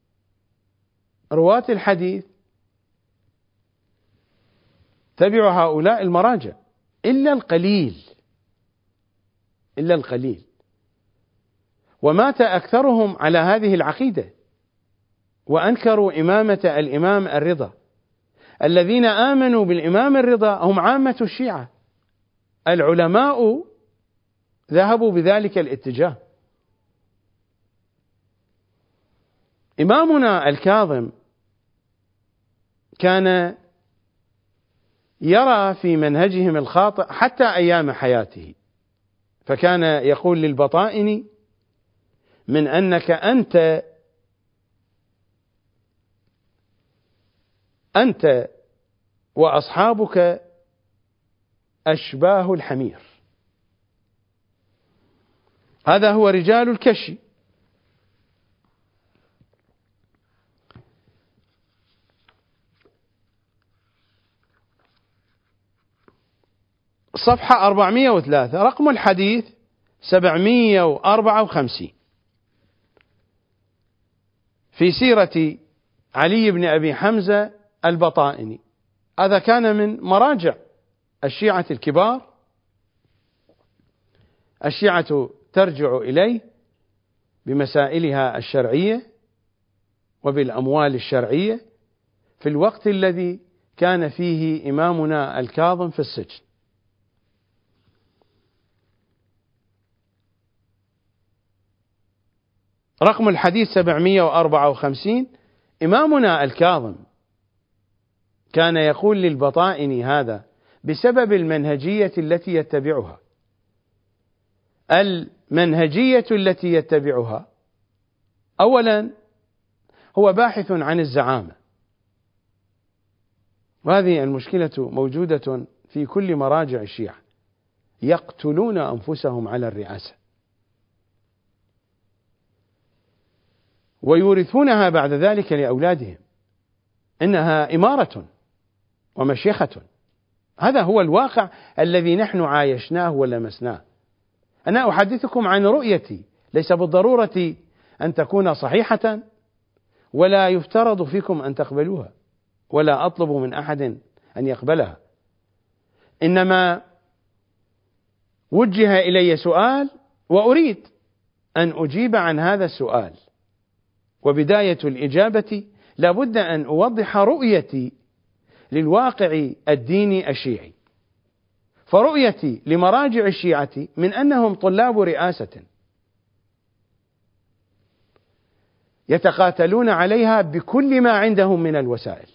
Speaker 1: رواة الحديث تبع هؤلاء المراجع إلا القليل، ومات أكثرهم على هذه العقيدة، وأنكروا إمامة الإمام الرضا. الذين آمنوا بالإمام الرضا هم عامة الشيعة، العلماء ذهبوا بذلك الاتجاه. إمامنا الكاظم كان يرى في منهجهم الخاطئ حتى أيام حياته، فكان يقول للبطائن: من أنك أنت وأصحابك أشباه الحمير. هذا هو رجال الكشي. صفحة 403 رقم الحديث 754 في سيرة علي بن أبي حمزة البطائني. هذا كان من مراجع الشيعة الكبار، الشيعة ترجع إليه بمسائلها الشرعية وبالأموال الشرعية في الوقت الذي كان فيه إمامنا الكاظم في السجن. رقم الحديث 754 إمامنا الكاظم كان يقول للبطائن هذا بسبب المنهجية التي يتبعها. المنهجية التي يتبعها أولا هو باحث عن الزعامة، وهذه المشكلة موجودة في كل مراجع الشيعة، يقتلون أنفسهم على الرئاسة ويورثونها بعد ذلك لأولادهم، إنها إمارة ومشيخة. هذا هو الواقع الذي نحن عايشناه ولمسناه. أنا أحدثكم عن رؤيتي، ليس بالضرورة أن تكون صحيحة، ولا يفترض فيكم أن تقبلوها، ولا أطلب من أحد أن يقبلها، إنما وجه إلي سؤال وأريد أن أجيب عن هذا السؤال، وبداية الإجابة لابد أن أوضح رؤيتي للواقع الديني الشيعي. فرؤيتي لمراجع الشيعة من أنهم طلاب رئاسة يتقاتلون عليها بكل ما عندهم من الوسائل،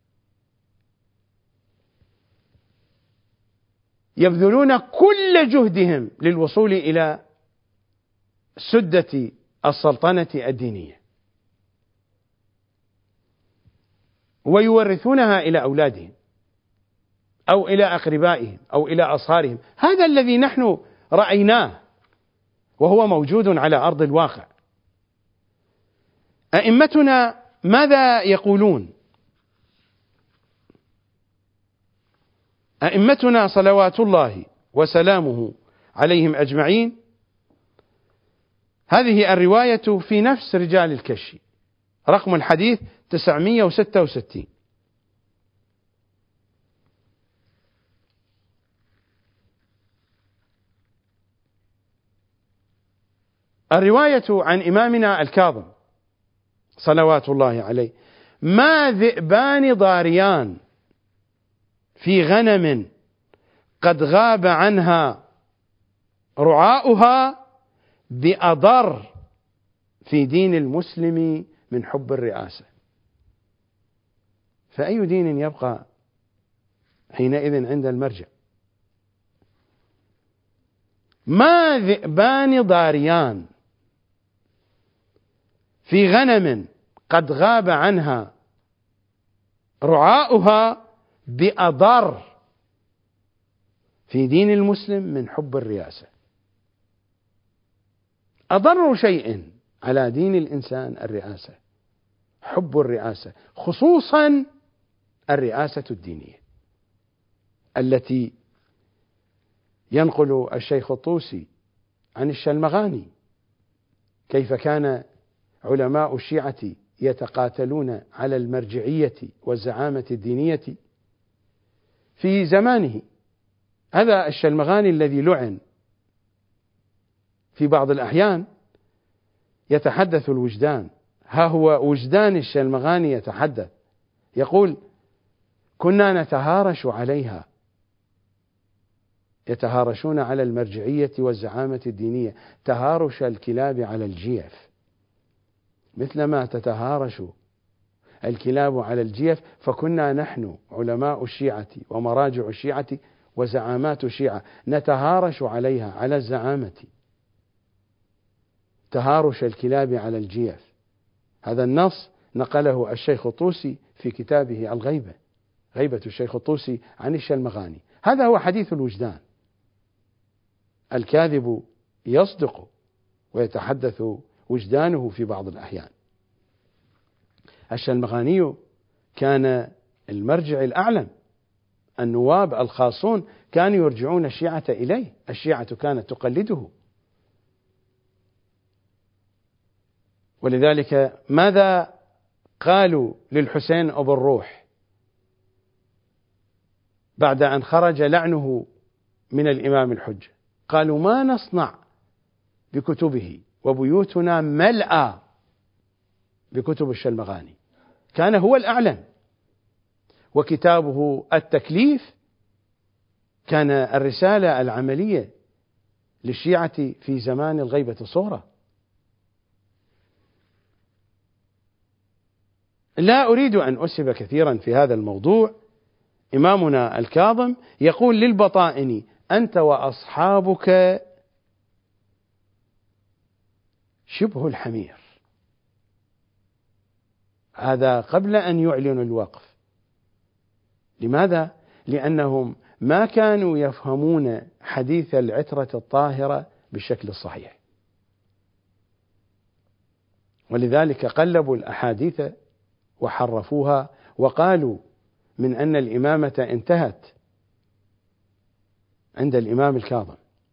Speaker 1: يبذلون كل جهدهم للوصول إلى سدة السلطنة الدينية، ويورثونها إلى أولادهم أو إلى أقربائهم أو إلى أصهارهم. هذا الذي نحن رأيناه وهو موجود على أرض الواقع. أئمتنا ماذا يقولون؟ أئمتنا صلوات الله وسلامه عليهم أجمعين، هذه الرواية في نفس رجال الكشي، رقم الحديث 966. الرواية عن إمامنا الكاظم صلوات الله عليه: ما ذئبان ضاريان في غنم قد غاب عنها رعاؤها بأضر في دين المسلم من حب الرئاسة. فأي دين يبقى حينئذ عند المرجع؟ ما ذئبان ضاريان في غنم قد غاب عنها رعاؤها بأضر في دين المسلم من حب الرئاسة. أضر شيء على دين الإنسان الرئاسة، حب الرئاسة، خصوصا الرئاسة الدينية التي ينقل الشيخ الطوسي عن الشلمغاني كيف كان علماء الشيعة يتقاتلون على المرجعية والزعامة الدينية في زمانه. هذا الشلمغاني الذي لعن في بعض الأحيان يتحدث الوجدان، ها هو وجدان الشلمغاني يتحدث، يقول: كنا نتهارش عليها، يتهارشون على المرجعية والزعامة الدينية تهارش الكلاب على الجيف، مثلما تتهارش الكلاب على الجيف فكنا نحن علماء الشيعة ومراجع الشيعة وزعامات الشيعة نتهارش عليها، على الزعامة، تهارش الكلاب على الجيف. هذا النص نقله الشيخ الطوسي في كتابه الغيبة، غيبة الشيخ الطوسي عن الشلمغاني. هذا هو حديث الوجدان. الكاذب يصدق ويتحدث وجدانه في بعض الأحيان. الشلمغاني كان المرجع الأعلم، النواب الخاصون كانوا يرجعون الشيعة إليه، الشيعة كانت تقلده. ولذلك ماذا قالوا للحسين أبو الروح بعد أن خرج لعنه من الإمام الحجة؟ قالوا: ما نصنع بكتبه وبيوتنا ملأى بكتب الشلمغاني. كان هو الأعلم، وكتابه التكليف كان الرسالة العملية للشيعة في زمان الغيبة الصغرى. لا أريد أن أسهب كثيرا في هذا الموضوع. إمامنا الكاظم يقول للبطائن: أنت وأصحابك شبه الحمير. هذا قبل أن يعلنوا الوقف. لماذا؟ لأنهم ما كانوا يفهمون حديث العترة الطاهرة بالشكل الصحيح، ولذلك قلبوا الأحاديث وحرفوها وقالوا من أن الإمامة انتهت عند الإمام الكاظم.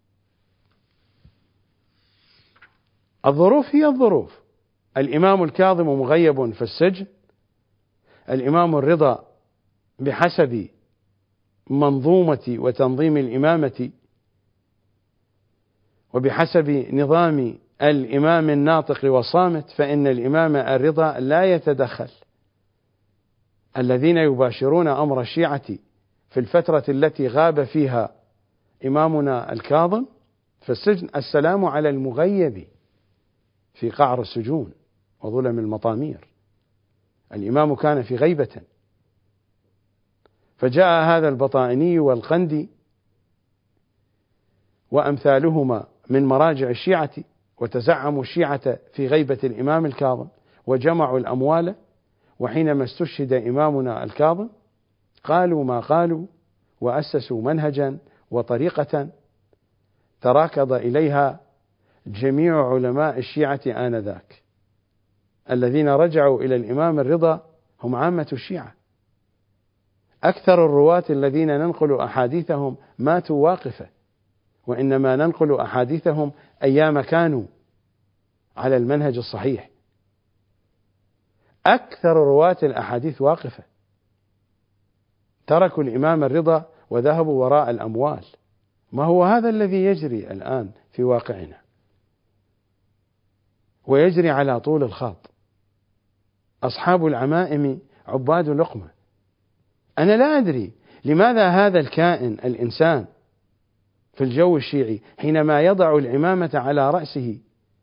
Speaker 1: الظروف هي الظروف. الإمام الكاظم مغيب في السجن، الإمام الرضا بحسب منظومة وتنظيم الإمامة وبحسب نظام الإمام الناطق والصامت فإن الإمام الرضا لا يتدخل. الذين يباشرون أمر الشيعة في الفترة التي غاب فيها إمامنا الكاظم في السجن: السلام على المغيب في قعر السجون وظلم المطامير. الإمام كان في غيبة، فجاء هذا البطائني والقندي وأمثالهما من مراجع الشيعة وتزعموا الشيعة في غيبة الإمام الكاظم وجمعوا الأموال، وحينما استشهد إمامنا الكاظم قالوا ما قالوا وأسسوا منهجا وطريقة تراكض إليها جميع علماء الشيعة آنذاك. الذين رجعوا إلى الإمام الرضا هم عامة الشيعة. أكثر الرواة الذين ننقل أحاديثهم ماتوا واقفة، وإنما ننقل أحاديثهم أيام كانوا على المنهج الصحيح. أكثر رواة الأحاديث واقفة، تركوا الإمام الرضا وذهبوا وراء الأموال. ما هو هذا الذي يجري الآن في واقعنا ويجري على طول الخط؟ أصحاب العمائم عباد لقمة. أنا لا أدري لماذا هذا الكائن الإنسان في الجو الشيعي حينما يضع العمامة على رأسه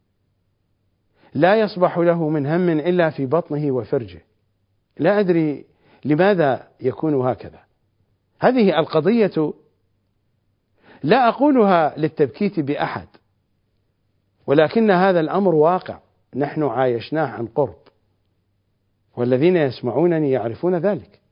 Speaker 1: لا يصبح له من هم إلا في بطنه وفرجه؟ لا أدري لماذا يكون هكذا. هذه القضية لا أقولها للتبكيت بأحد، ولكن هذا الأمر واقع نحن عايشناه عن قرب، والذين يسمعونني يعرفون ذلك.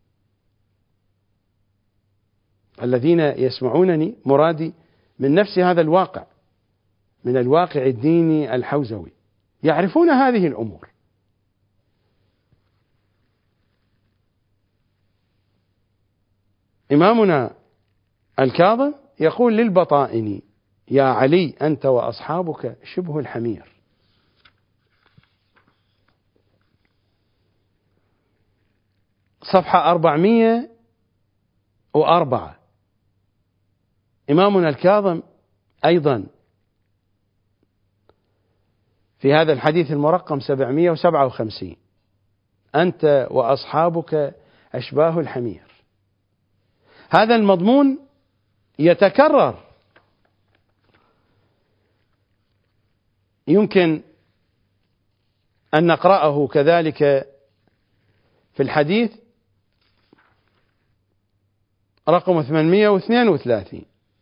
Speaker 1: الذين يسمعونني مرادي من نفس هذا الواقع، من الواقع الديني الحوزوي، يعرفون هذه الأمور. إمامنا الكاظم يقول للبطائني: يا علي أنت وأصحابك شبه الحمير. صفحة 404. إمامنا الكاظم أيضا في هذا الحديث المرقم 757: أنت وأصحابك أشباه الحمير. هذا المضمون يتكرر، يمكن أن نقرأه كذلك في الحديث رقم 832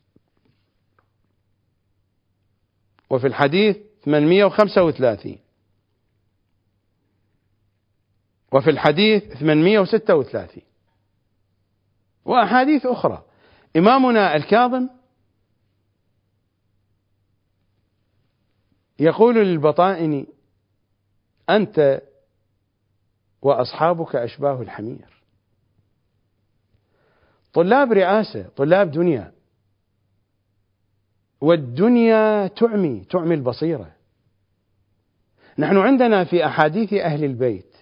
Speaker 1: وفي الحديث 835 وفي الحديث 836 وأحاديث أخرى. إمامنا الكاظم يقول للبطائن: أنت وأصحابك أشباه الحمير. طلاب رئاسة، طلاب دنيا، والدنيا تعمي البصيرة. نحن عندنا في أحاديث أهل البيت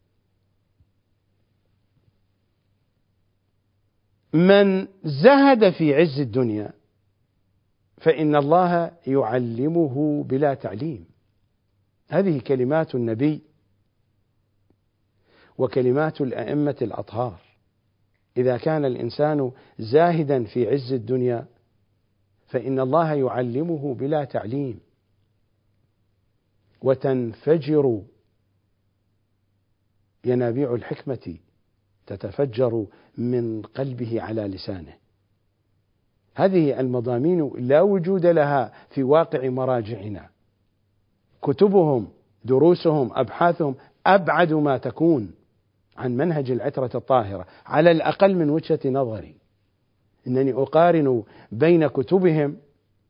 Speaker 1: من زهد في عز الدنيا فإن الله يعلمه بلا تعليم. هذه كلمات النبي وكلمات الأئمة الأطهار. إذا كان الإنسان زاهدا في عز الدنيا فإن الله يعلمه بلا تعليم، وتنفجر ينابيع الحكمة، تتفجر من قلبه على لسانه. هذه المضامين لا وجود لها في واقع مراجعنا. كتبهم، دروسهم، أبحاثهم أبعد ما تكون عن منهج العترة الطاهرة، على الأقل من وجهة نظري. إنني أقارن بين كتبهم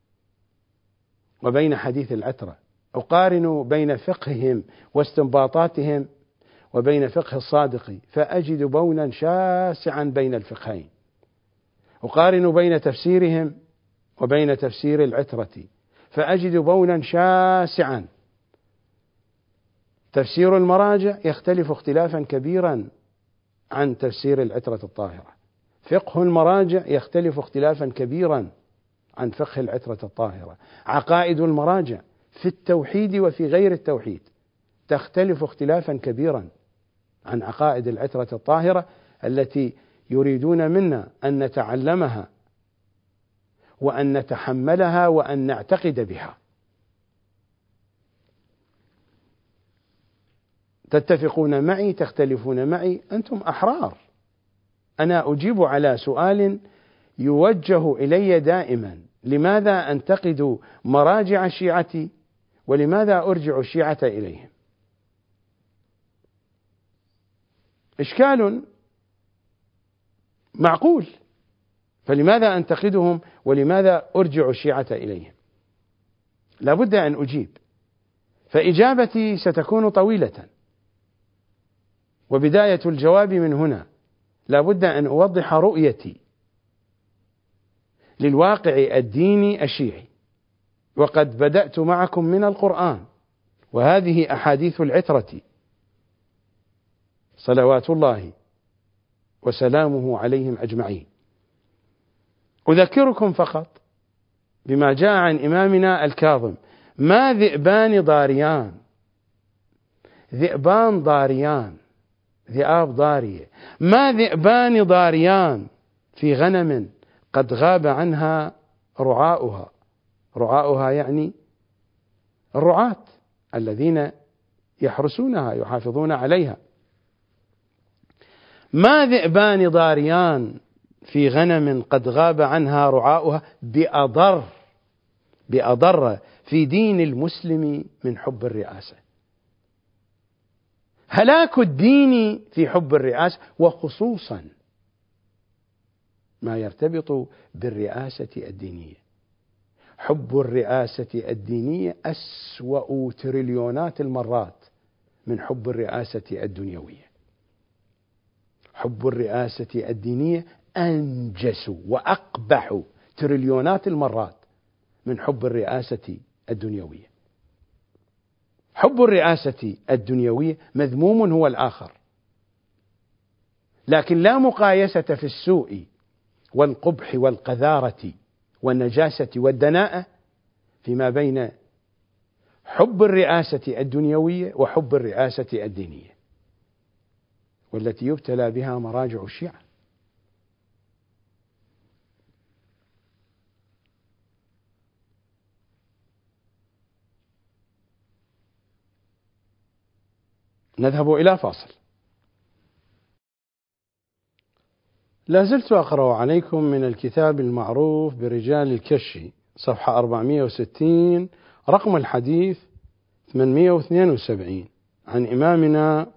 Speaker 1: وبين حديث العترة، أقارن بين فقههم واستنباطاتهم وبين فقه الصادق، فأجد بونا شاسعا بين الفقهين. أقارن بين تفسيرهم وبين تفسير العترة، فأجد بونا شاسعا. تفسير المراجع يختلف اختلافا كبيرا عن تفسير العترة الطاهرة. فقه المراجع يختلف اختلافا كبيرا عن فقه العترة الطاهرة. عقائد المراجع في التوحيد وفي غير التوحيد تختلف اختلافا كبيرا عن عقائد العترة الطاهرة التي يريدون منا أن نتعلمها وأن نتحملها وأن نعتقد بها. تتفقون معي، تختلفون معي، أنتم أحرار. أنا أجيب على سؤال يوجه إلي دائما: لماذا أنتقد مراجع الشيعة ولماذا أرجع الشيعة إليهم؟ إشكال معقول، فلماذا أنتقدهم ولماذا أرجع الشيعة إليهم؟ لا بد أن أجيب، فإجابتي ستكون طويلة، وبداية الجواب من هنا. لا بد أن أوضح رؤيتي للواقع الديني الشيعي، وقد بدأت معكم من القرآن، وهذه أحاديث العترة صلوات الله وسلامه عليهم أجمعين. أذكركم فقط بما جاء عن إمامنا الكاظم: ما ذئبان ضاريان، ذئبان ضاريان، ذئاب ضارية، ما ذئبان ضاريان في غنم قد غاب عنها رعاؤها، رعاؤها يعني الرعاة الذين يحرسونها يحافظون عليها. ما ذئبان ضاريان في غنم قد غاب عنها رعاؤها بأضر في دين المسلم من حب الرئاسة. هلاك الدين في حب الرئاسة، وخصوصا ما يرتبط بالرئاسة الدينية. حب الرئاسة الدينية أسوأ تريليونات المرات من حب الرئاسة الدنيوية. حب الرئاسة الدينية أنجس وأقبح تريليونات المرات من حب الرئاسة الدنيوية. حب الرئاسة الدنيوية مذموم هو الآخر، لكن لا مقايسة في السوء والقبح والقذارة والنجاسة والدناءة فيما بين حب الرئاسة الدنيوية وحب الرئاسة الدينية، والتي يبتلى بها مراجع الشيعة. نذهب إلى فاصل. لا زلت أقرأ عليكم من الكتاب المعروف برجال الكشي، صفحة 460، رقم الحديث 872، عن إمامنا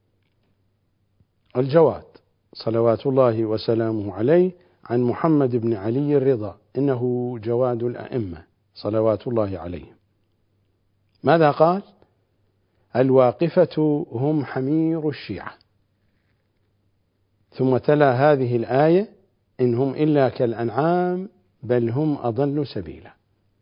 Speaker 1: الجواد صلوات الله وسلامه عليه، عن محمد بن علي الرضا، إنه جواد الأئمة صلوات الله عليهم. ماذا قال؟ الواقفة هم حمير الشيعة. ثم تلا هذه الآية: إن هم إلا كالأنعام بل هم أضل سبيلا.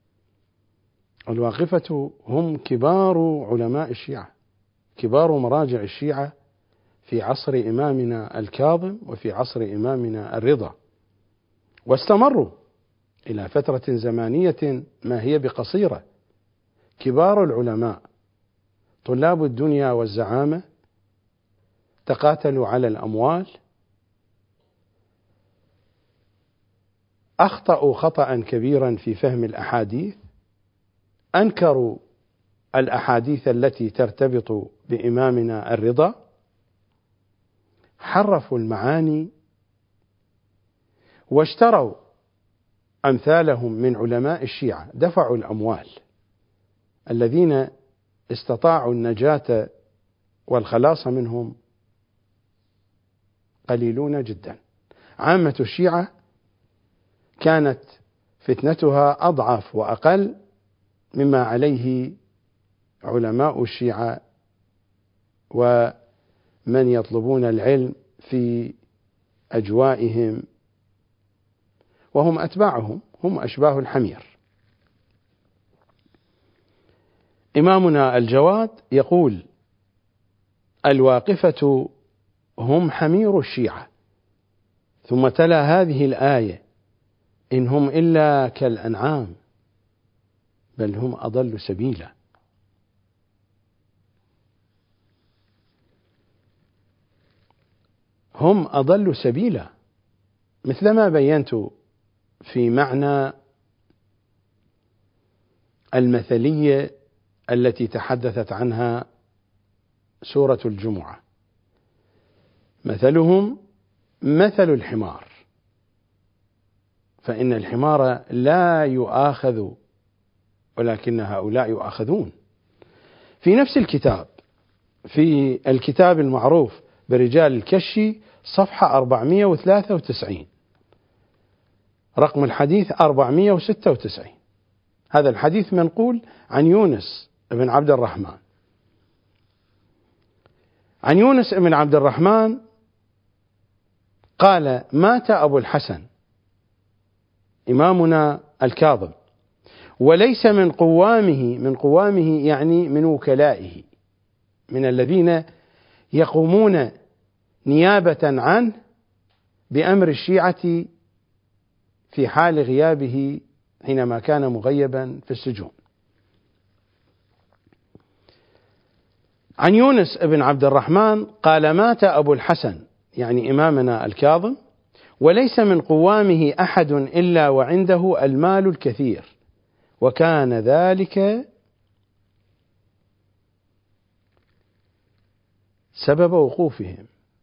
Speaker 1: الواقفة هم كبار علماء الشيعة، كبار مراجع الشيعة في عصر إمامنا الكاظم وفي عصر إمامنا الرضا، واستمروا إلى فترة زمانية ما هي بقصيرة. كبار العلماء طلاب الدنيا والزعامة تقاتلوا على الأموال، أخطأوا خطأ كبيرا في فهم الأحاديث، أنكروا الأحاديث التي ترتبط بإمامنا الرضا، حرفوا المعاني، واشتروا أمثالهم من علماء الشيعة، دفعوا الأموال. الذين استطاعوا النجاة والخلاص منهم قليلون جدا. عامة الشيعة كانت فتنتها أضعف وأقل مما عليه علماء الشيعة ومن يطلبون العلم في أجوائهم، وهم أتباعهم، هم أشباه الحمير. إمامنا الجواد يقول: الواقفة هم حمير الشيعة. ثم تلا هذه الآية: إن هم إلا كالأنعام بل هم أضل سبيلا. هم أضل سبيلا، مثلما بينت في معنى المثلية التي تحدثت عنها سورة الجمعة. مثلهم مثل الحمار، فإن الحمار لا يؤاخذ ولكن هؤلاء يؤاخذون. في نفس الكتاب، في الكتاب المعروف برجال الكشي، صفحة 493، رقم الحديث 496. هذا الحديث منقول عن يونس بن عبد الرحمن. عن يونس بن عبد الرحمن قال: مات أبو الحسن إمامنا الكاظم، وليس من قوامه يعني من وكلائه، من الذين يقومون نيابة عنه بأمر الشيعة في حال غيابه حينما كان مغيبا في السجون. عن يونس بن عبد الرحمن قال: مات أبو الحسن يعني إمامنا الكاظم، وليس من قوامه أحد إلا وعنده المال الكثير، وكان ذلك سبب وقوفهم،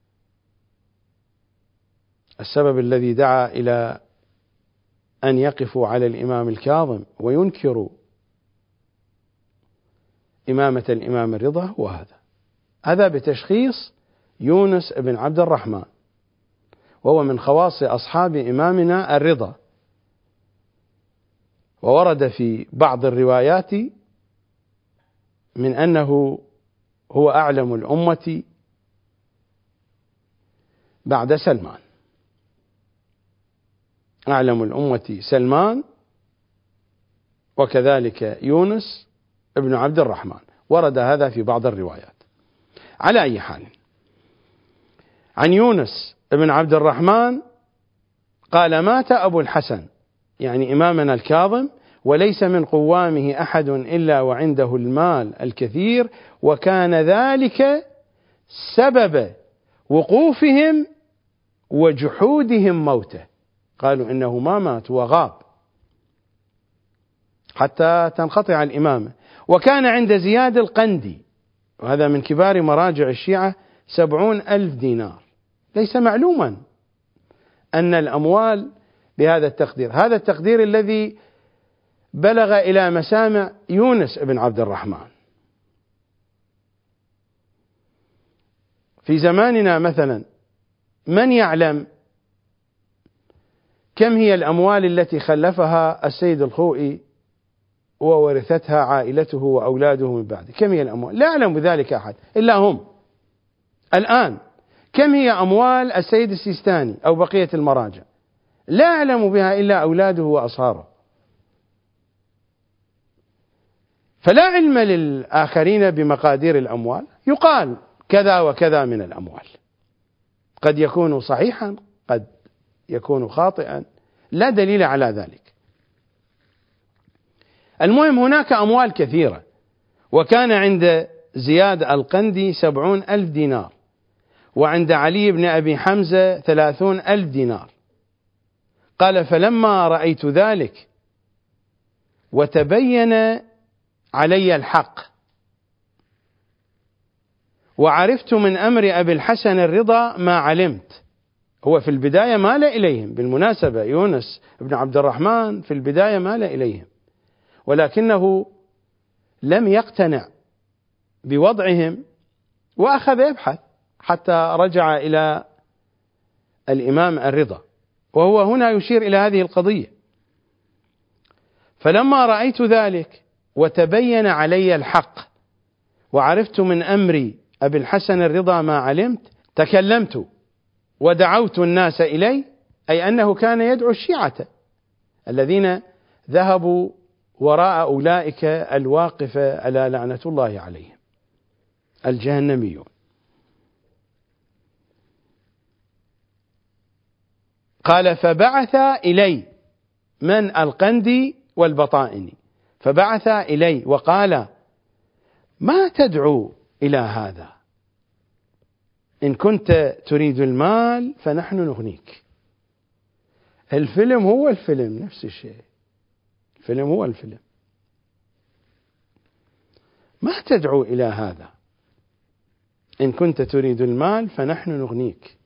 Speaker 1: السبب الذي دعا إلى أن يقفوا على الإمام الكاظم وينكروا إمامة الإمام الرضا هو هذا بتشخيص يونس بن عبد الرحمن، وهو من خواص أصحاب إمامنا الرضا. وورد في بعض الروايات من أنه هو أعلم الأمة بعد سلمان، أعلم الأمة سلمان، وكذلك يونس ابن عبد الرحمن، ورد هذا في بعض الروايات. على أي حال، عن يونس ابن عبد الرحمن قال: مات أبو الحسن يعني إمامنا الكاظم، وليس من قوامه أحد إلا وعنده المال الكثير، وكان ذلك سبب وقوفهم وجحودهم موته. قالوا إنه ما مات وغاب حتى تنقطع الإمامة. وكان عند زياد القندي، وهذا من كبار مراجع الشيعة، 70,000 دينار. ليس معلوما أن الأموال بهذا التقدير، هذا التقدير الذي بلغ إلى مسامع يونس بن عبد الرحمن. في زماننا مثلا من يعلم كم هي الأموال التي خلفها السيد الخوئي وورثتها عائلته وأولاده من بعده؟ كم هي الأموال؟ لا يعلم بذلك أحد إلا هم. الآن كم هي أموال السيد السيستاني أو بقية المراجع؟ لا يعلم بها إلا أولاده وأصهاره. فلا علم للآخرين بمقادير الأموال. يقال كذا وكذا من الأموال، قد يكون صحيحا قد يكون خاطئا، لا دليل على ذلك. المهم هناك أموال كثيرة، وكان عند زياد القندي 70,000 دينار، وعند علي بن أبي حمزة 30,000 دينار. قال: فلما رأيت ذلك وتبين علي الحق وعرفت من أمر أبي الحسن الرضا ما علمت. هو في البداية مال إليهم، بالمناسبة يونس بن عبد الرحمن في البداية مال إليهم، ولكنه لم يقتنع بوضعهم وأخذ يبحث حتى رجع إلى الإمام الرضا، وهو هنا يشير إلى هذه القضية: فلما رأيت ذلك وتبين علي الحق وعرفت من أمر أبي الحسن الرضا ما علمت، تكلمت ودعوت الناس إلي، أي أنه كان يدعو الشيعة الذين ذهبوا وراء أولئك الواقفة ألا لعنة الله عليهم الجهنميون. قال: فبعث إلي من القندي والبطائني، فبعث إلي وقال: ما تدعو إلى هذا؟ إن كنت تريد المال فنحن نغنيك. الفيلم هو الفيلم، نفس الشيء، الفيلم هو الفيلم. ما تدعو إلى هذا؟ إن كنت تريد المال فنحن نغنيك.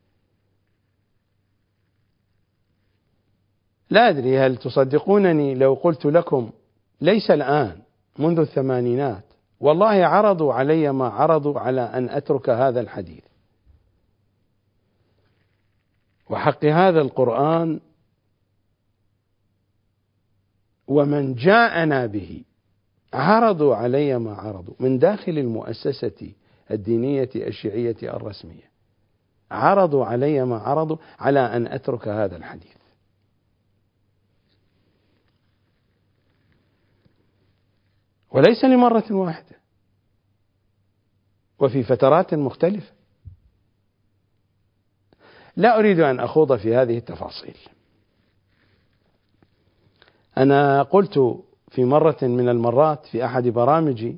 Speaker 1: لا أدري هل تصدقونني لو قلت لكم ليس الآن، منذ الثمانينات، والله عرضوا علي ما عرضوا على أن أترك هذا الحديث، وحق هذا القرآن ومن جاءنا به، عرضوا علي ما عرضوا من داخل المؤسسة الدينية الشيعية الرسمية، عرضوا علي ما عرضوا على أن أترك هذا الحديث. وليس لمرة واحدة، وفي فترات مختلفة. لا أريد أن أخوض في هذه التفاصيل. أنا قلت في مرة من المرات في أحد برامجي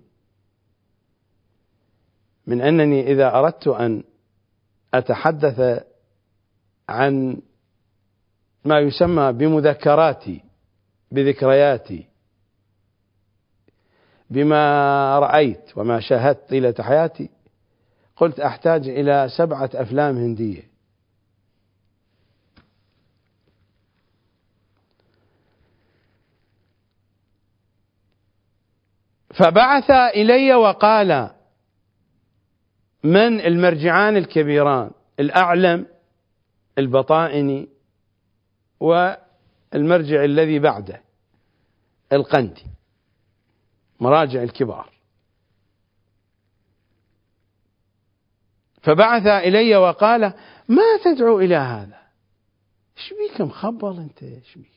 Speaker 1: من أنني إذا أردت أن أتحدث عن ما يسمى بمذكراتي، بذكرياتي، بما رأيت وما شاهدت طيلة حياتي، قلت أحتاج إلى 7 أفلام هندية. فبعث إلي وقال: من المرجعان الكبيران؟ الأعلم البطائني، والمرجع الذي بعده القندي، مراجع الكبار. فبعث إلي وقال: ما تدعو إلى هذا؟ ايش بيك مخبل انت؟ ايش بيك؟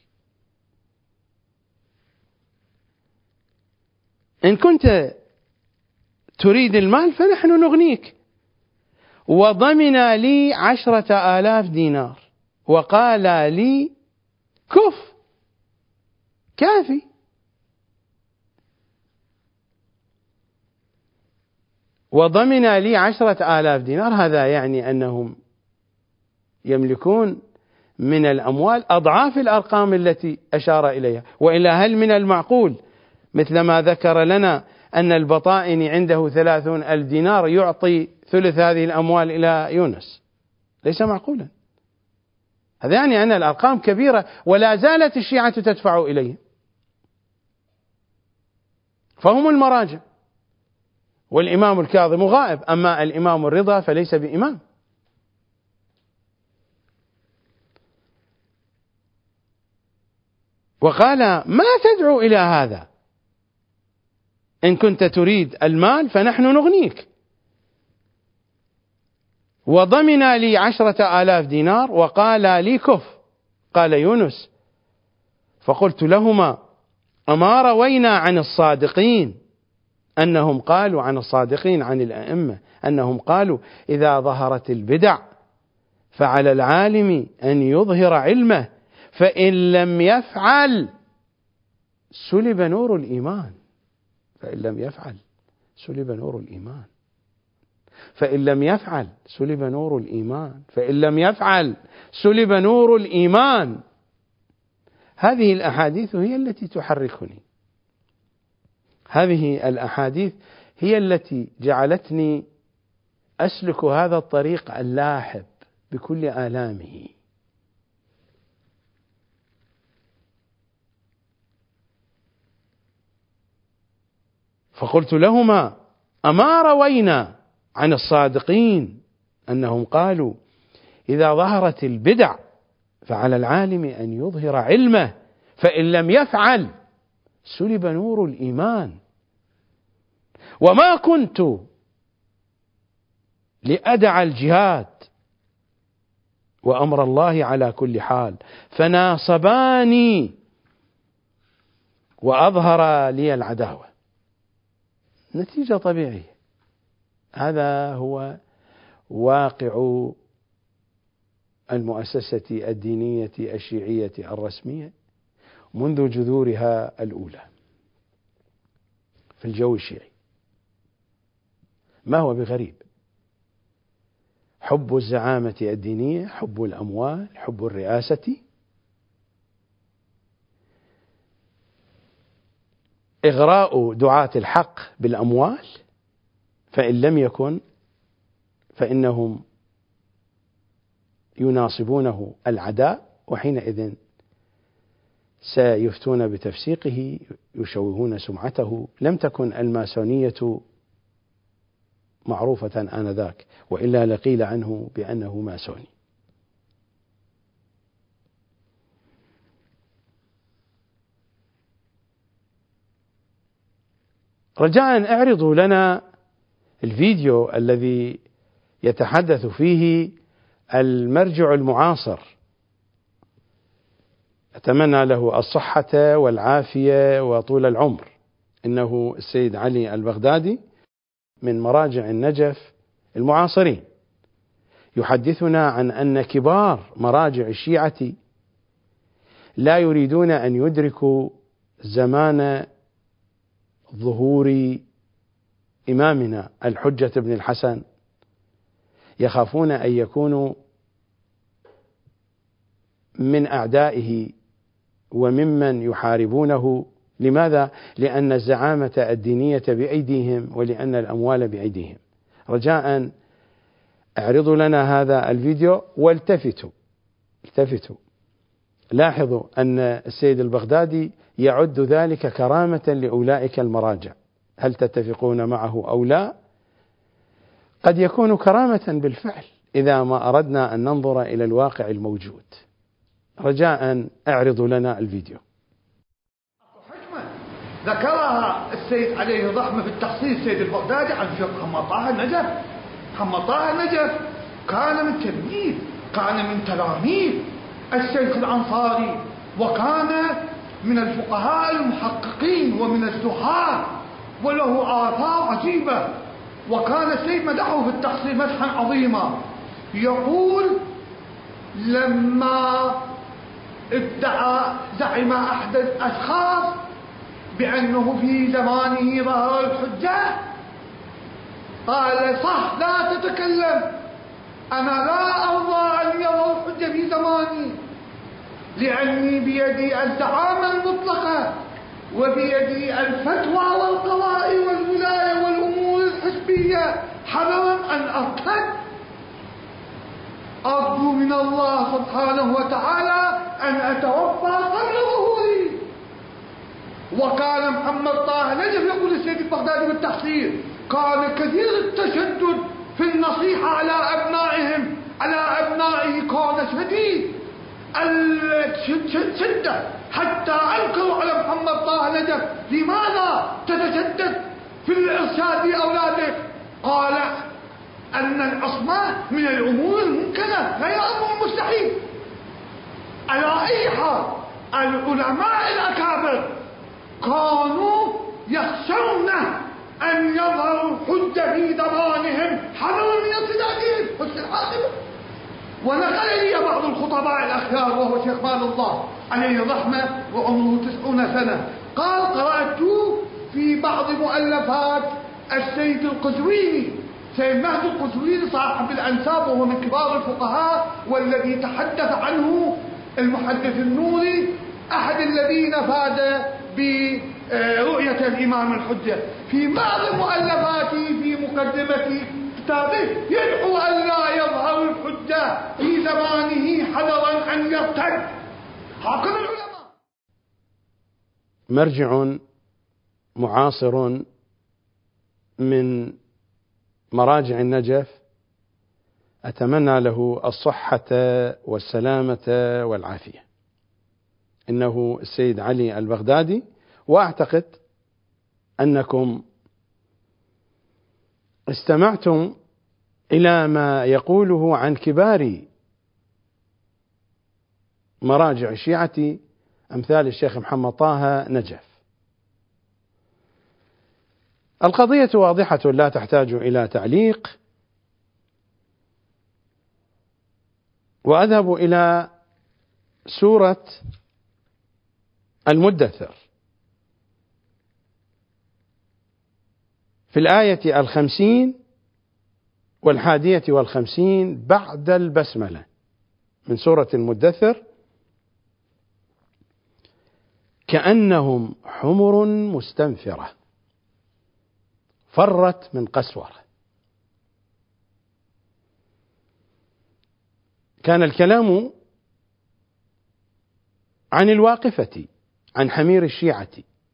Speaker 1: إن كنت تريد المال فنحن نغنيك. وضمن لي 10,000 دينار وقال لي: كف، كافي. وضمن لي 10,000 دينار، هذا يعني أنهم يملكون من الأموال أضعاف الأرقام التي أشار إليها. وإلا هل من المعقول مثل ما ذكر لنا أن البطائني عنده 30,000 دينار يعطي ثلث هذه الأموال إلى يونس؟ ليس معقولا. هذا يعني أن الأرقام كبيرة ولا زالت الشيعة تدفع إليه، فهم المراجع. والإمام الكاظم غائب، أما الإمام الرضا فليس بإمام. وقال: ما تدعو إلى هذا؟ إن كنت تريد المال فنحن نغنيك. وضمن لي 10,000 دينار وقال لي: كف. قال يونس: فقلت لهما: أما روينا عن الصادقين أنهم قالوا، عن الصادقين عن الأئمة أنهم قالوا: إذا ظهرت البدع فعلى العالم أن يظهر علمه، فإن لم يفعل سلب نور الإيمان. فإن لم يفعل سلب نور الإيمان. فإن لم يفعل سلب نور الإيمان. فإن لم يفعل سلب نور الإيمان. هذه الأحاديث هي التي تحركني، هذه الأحاديث هي التي جعلتني أسلك هذا الطريق اللاحب بكل آلامه. فقلت لهما: أما روينا عن الصادقين أنهم قالوا: إذا ظهرت البدع فعلى العالم أن يظهر علمه، فإن لم يفعل سلب نور الإيمان. وما كنت لأدع الجهاد وأمر الله على كل حال، فناصباني وأظهر لي العداوة. نتيجة طبيعية. هذا هو واقع المؤسسة الدينية الشيعية الرسمية منذ جذورها الأولى في الجو الشيعي. ما هو بغريب. حب الزعامة الدينية، حب الأموال، حب الرئاسة، إغراء دعاة الحق بالأموال، فإن لم يكن فإنهم يناصبونه العداء، وحينئذ سيفتون بتفسيقه، يشوهون سمعته. لم تكن الماسونية معروفة آنذاك، وإلا لقيل عنه بأنه ماسوني. رجاء اعرضوا لنا الفيديو الذي يتحدث فيه المرجع المعاصر، أتمنى له الصحة والعافية وطول العمر، إنه السيد علي البغدادي من مراجع النجف المعاصرين، يحدثنا عن أن كبار مراجع الشيعة لا يريدون أن يدركوا زمان ظهور إمامنا الحجة بن الحسن، يخافون أن يكونوا من أعدائه وممن يحاربونه. لماذا؟ لأن الزعامة الدينية بأيديهم ولأن الأموال بأيديهم. رجاء اعرضوا لنا هذا الفيديو والتفتوا لاحظوا أن السيد البغدادي يعد ذلك كرامة لأولئك المراجع. هل تتفقون معه أو لا؟ قد يكون كرامة بالفعل إذا ما أردنا أن ننظر إلى الواقع الموجود. رجاء اعرضوا لنا الفيديو.
Speaker 2: ذكرها السيد عليه الرحمة في التخصيص السيد البغدادي عن الشيخ محمد طه النجف. محمد طه النجف كان من تلميذ، كان من تلاميذ الشيخ الأنصاري، وكان من الفقهاء المحققين ومن الزهاد، وله آثار عجيبة. وكان السيد مدحه في التخصيص مدحا عظيما، يقول: لما زعم أحد الأشخاص بأنه في زمانه ظهر الحجة، قال: صح، لا تتكلم، أنا لا أرضى أن يظهر الحجة في زماني، لأني بيدي الزعامة المطلقة، وبيدي الفتوى والقضاء والولاية والأمور الحزبية، حذرا أن أرتد. أرجو من الله سبحانه وتعالى أن أتوفى قبل ظهوري. وكان محمد طه نجف، يقول السيد البغدادي بالتحصيل، كان كثير التشدد في النصيحة على أبنائهم، على أبنائه كان شديد الشدة، حتى أنكروا على محمد طه نجف: لماذا تتشدد في الإرشاد لأولادك؟ قال: أن العصمة من الأمور الممكنة، غير أمر مستحيل. على أي حال، العلماء الأكابر كانوا يخشون أن يظهروا الحجة في زمانهم حذرا من ارتدادهم حسن العاقبة. ونقل لي بعض الخطباء الأخيار، وهو شيخ مال الله عليه الرحمة وعمره 90 سنة، قال: قرأت في بعض مؤلفات السيد القزويني، سيد مهدي القزويني صاحب الأنساب، وهو من كبار الفقهاء، والذي تحدث عنه المحدث النوري، أحد الذين فاز برؤية الإمام الحجة. في بعض مؤلفاته في مقدمة كتابه يدعو أن لا يظهر الحجة في زمانه حذرا أن يرتد. هكذا العلماء.
Speaker 1: مرجع معاصر من مراجع النجف، أتمنى له الصحة والسلامة والعافية، إنه السيد علي البغدادي. وأعتقد أنكم استمعتم إلى ما يقوله عن كبار مراجع الشيعة أمثال الشيخ محمد طه نجف. القضية واضحة لا تحتاج إلى تعليق، وأذهب إلى سورة المدثر في الآية 50 و51 بعد البسملة من سورة المدثر: كأنهم حمر مستنفرة فرت من قسورة. كان الكلام عن الواقفة، عن حمير الشيعة،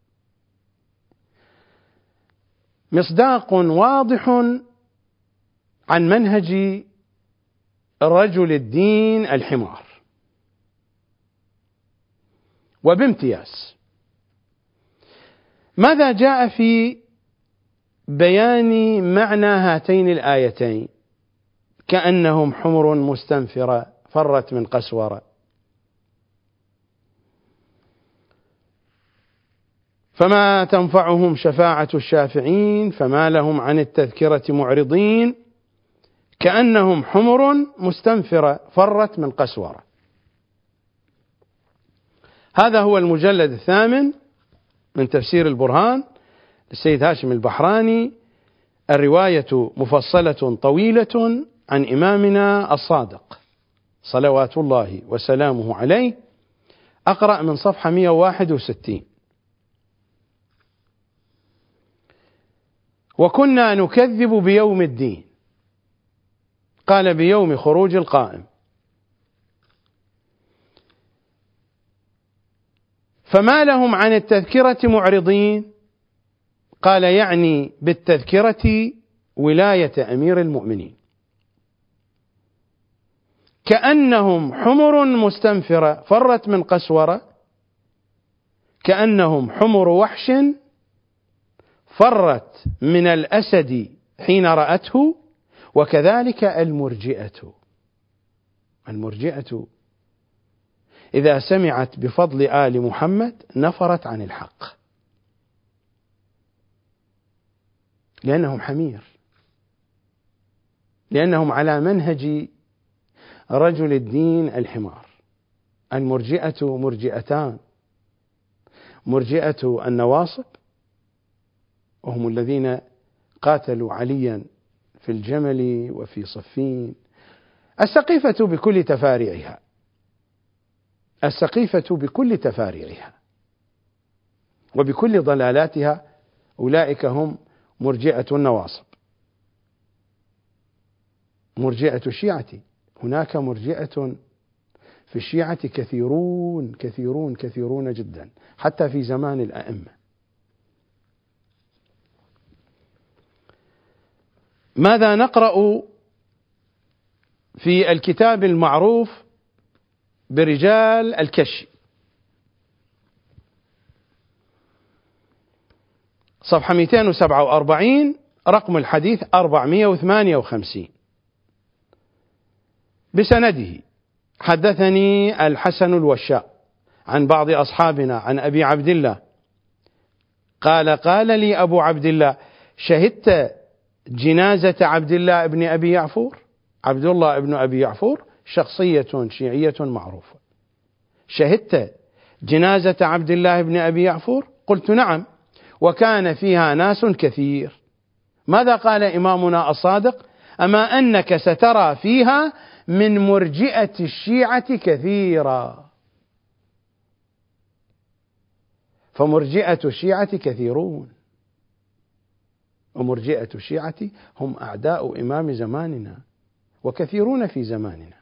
Speaker 1: مصداق واضح عن منهج رجل الدين الحمار، وبامتياز. ماذا جاء في بيان معنى هاتين الآيتين: كأنهم حمر مستنفرة فرت من قسورة؟ فما تنفعهم شفاعة الشافعين، فما لهم عن التذكرة معرضين، كأنهم حمر مستنفرة فرت من قسورة. هذا هو المجلد 8 من تفسير البرهان للسيد هاشم البحراني، الرواية مفصلة طويلة عن إمامنا الصادق صلوات الله وسلامه عليه، أقرأ من صفحة 161: وكنا نكذب بيوم الدين، قال بيوم خروج القائم، فما لهم عن التذكرة معرضين، قال يعني بالتذكرة ولاية أمير المؤمنين، كأنهم حمر مستنفرة فرت من قسورة، كأنهم حمر وحش فرت من الأسد حين رأته، وكذلك المرجئة إذا سمعت بفضل آل محمد نفرت عن الحق، لأنهم حمير، لأنهم على منهج رجل الدين الحمار. المرجئة مرجئتان: مرجئة النواصب، وهم الذين قاتلوا عليا في الجمل وفي صفين، السقيفة بكل تفاريعها، السقيفة بكل تفاريعها وبكل ضلالاتها، أولئك هم مرجئة النواصب. مرجئة الشيعة، هناك مرجئة في الشيعة كثيرون كثيرون كثيرون جدا، حتى في زمان الأئمة. ماذا نقرأ في الكتاب المعروف برجال الكشي؟ صفحة 247، رقم الحديث 458: بسنده: حدثني الحسن الوشاء عن بعض أصحابنا عن أبي عبد الله قال لي أبو عبد الله: شهدت جنازة عبد الله ابن أبي يعفور؟ عبد الله ابن أبي يعفور شخصية شيعية معروفة. شهدت جنازة عبد الله ابن أبي يعفور؟ قلت نعم، وكان فيها ناس كثير. ماذا قال إمامنا الصادق؟ أما أنك سترى فيها من مرجئة الشيعة كثيرا. فمرجئة الشيعة كثيرون، ومرجئة الشيعة هم أعداء إمام زماننا وكثيرون في زماننا.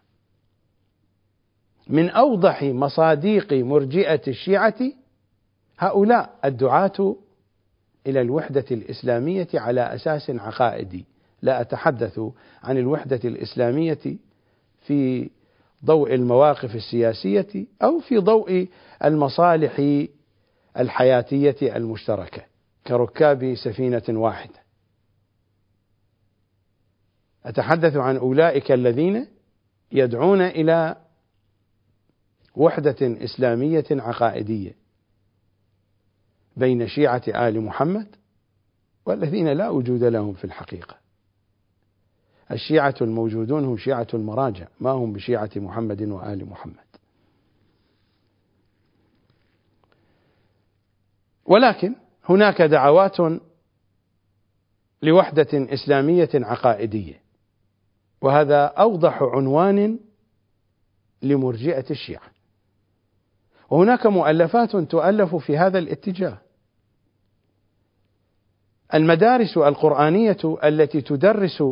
Speaker 1: من أوضح مصاديق مرجئة الشيعة هؤلاء الدعاة إلى الوحدة الإسلامية على أساس عقائدي. لا أتحدث عن الوحدة الإسلامية في ضوء المواقف السياسية أو في ضوء المصالح الحياتية المشتركة كركاب سفينة واحدة. أتحدث عن أولئك الذين يدعون إلى وحدة إسلامية عقائدية بين شيعة آل محمد والذين لا وجود لهم في الحقيقة. الشيعة الموجودون هم شيعة المراجع، ما هم بشيعة محمد وآل محمد. ولكن هناك دعوات لوحدة إسلامية عقائدية، وهذا أوضح عنوان لمرجئة الشيعة. وهناك مؤلفات تؤلف في هذا الاتجاه. المدارس القرآنية التي تدرس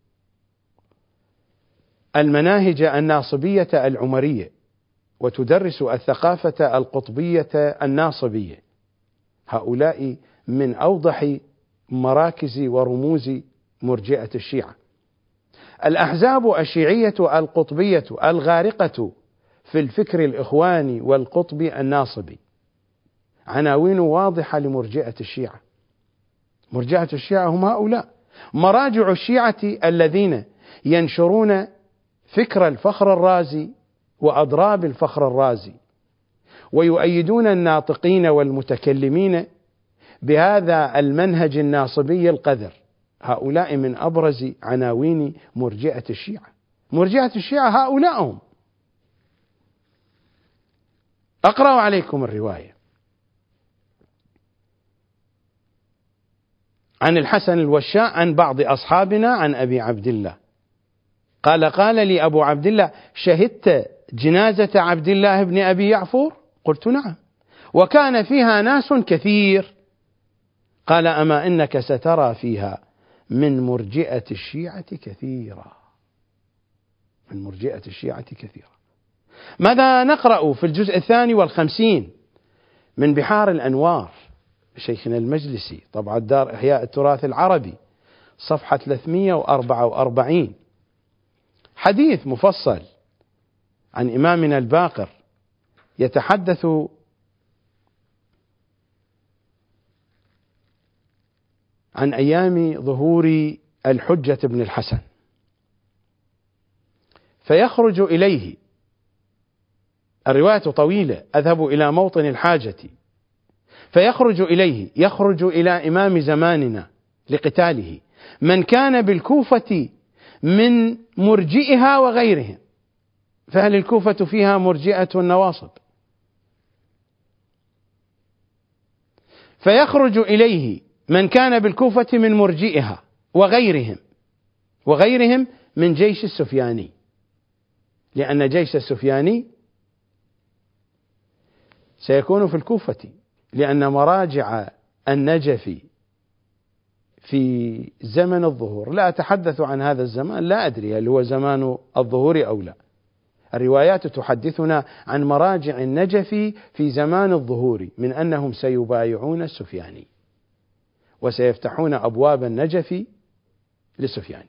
Speaker 1: المناهج الناصبية العمرية وتدرس الثقافة القطبية الناصبية، هؤلاء من أوضح مراكز ورموز مرجئة الشيعة. الأحزاب الشيعية القطبية الغارقة في الفكر الإخواني والقطبي الناصبي عناوين واضحة لمرجئة الشيعة. مرجئة الشيعة هم هؤلاء مراجع الشيعة الذين ينشرون فكر الفخر الرازي وأضراب الفخر الرازي، ويؤيدون الناطقين والمتكلمين بهذا المنهج الناصبي القذر. هؤلاء من أبرز عناوين مرجئة الشيعة. مرجئة الشيعة هؤلاء هم. أقرأ عليكم الرواية عن الحسن الوشاء عن بعض أصحابنا عن أبي عبد الله قال لي أبو عبد الله: شهدت جنازة عبد الله بن أبي يعفور؟ قلت: نعم، وكان فيها ناس كثير. قال: أما إنك سترى فيها من مرجئة الشيعة كثيرا، من مرجئة الشيعة كثيرا. ماذا نقرأ في الجزء 52 من بحار الأنوار شيخنا المجلسي، طبعا دار إحياء التراث العربي، صفحة 344، حديث مفصل عن إمامنا الباقر يتحدث عن أيام ظهور الحجة بن الحسن، فيخرج إليه، الرواية طويلة، أذهب إلى موطن الحاجة، فيخرج إليه، يخرج إلى إمام زماننا لقتاله، من كان بالكوفة من مرجئها وغيرهم. فهل الكوفة فيها مرجئة النواصب؟ فيخرج إليه من كان بالكوفة من مرجئها وغيرهم من جيش السفياني، لأن جيش السفياني سيكون في الكوفة، لأن مراجع النجف في زمن الظهور، لا أتحدث عن هذا الزمان، لا أدري هل هو زمان الظهور أو لا، الروايات تحدثنا عن مراجع النجف في زمان الظهور من أنهم سيبايعون السفياني وسيفتحون أبواب النجف للسفياني،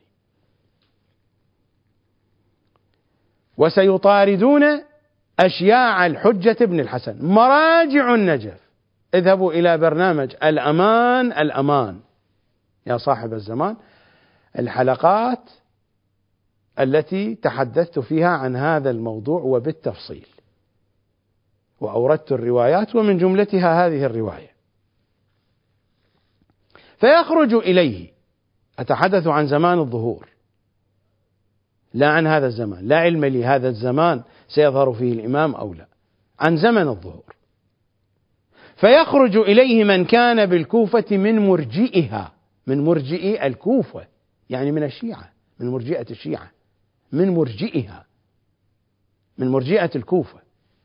Speaker 1: وسيطاردون أشياع الحجة بن الحسن. مراجع النجف، اذهبوا إلى برنامج الأمان يا صاحب الزمان، الحلقات التي تحدثت فيها عن هذا الموضوع وبالتفصيل، وأوردت الروايات ومن جملتها هذه الرواية. فيخرج إليه، أتحدث عن زمان الظهور لا عن هذا الزمان، لا علم لي هذا الزمان سيظهر فيه الإمام أو لا، عن زمن الظهور. فيخرج إليه من كان بالكوفة من مرجئها، من مرجئي الكوفة يعني من الشيعة، من مرجئة الشيعة، من مرجئها، من مرجئة الكوفة.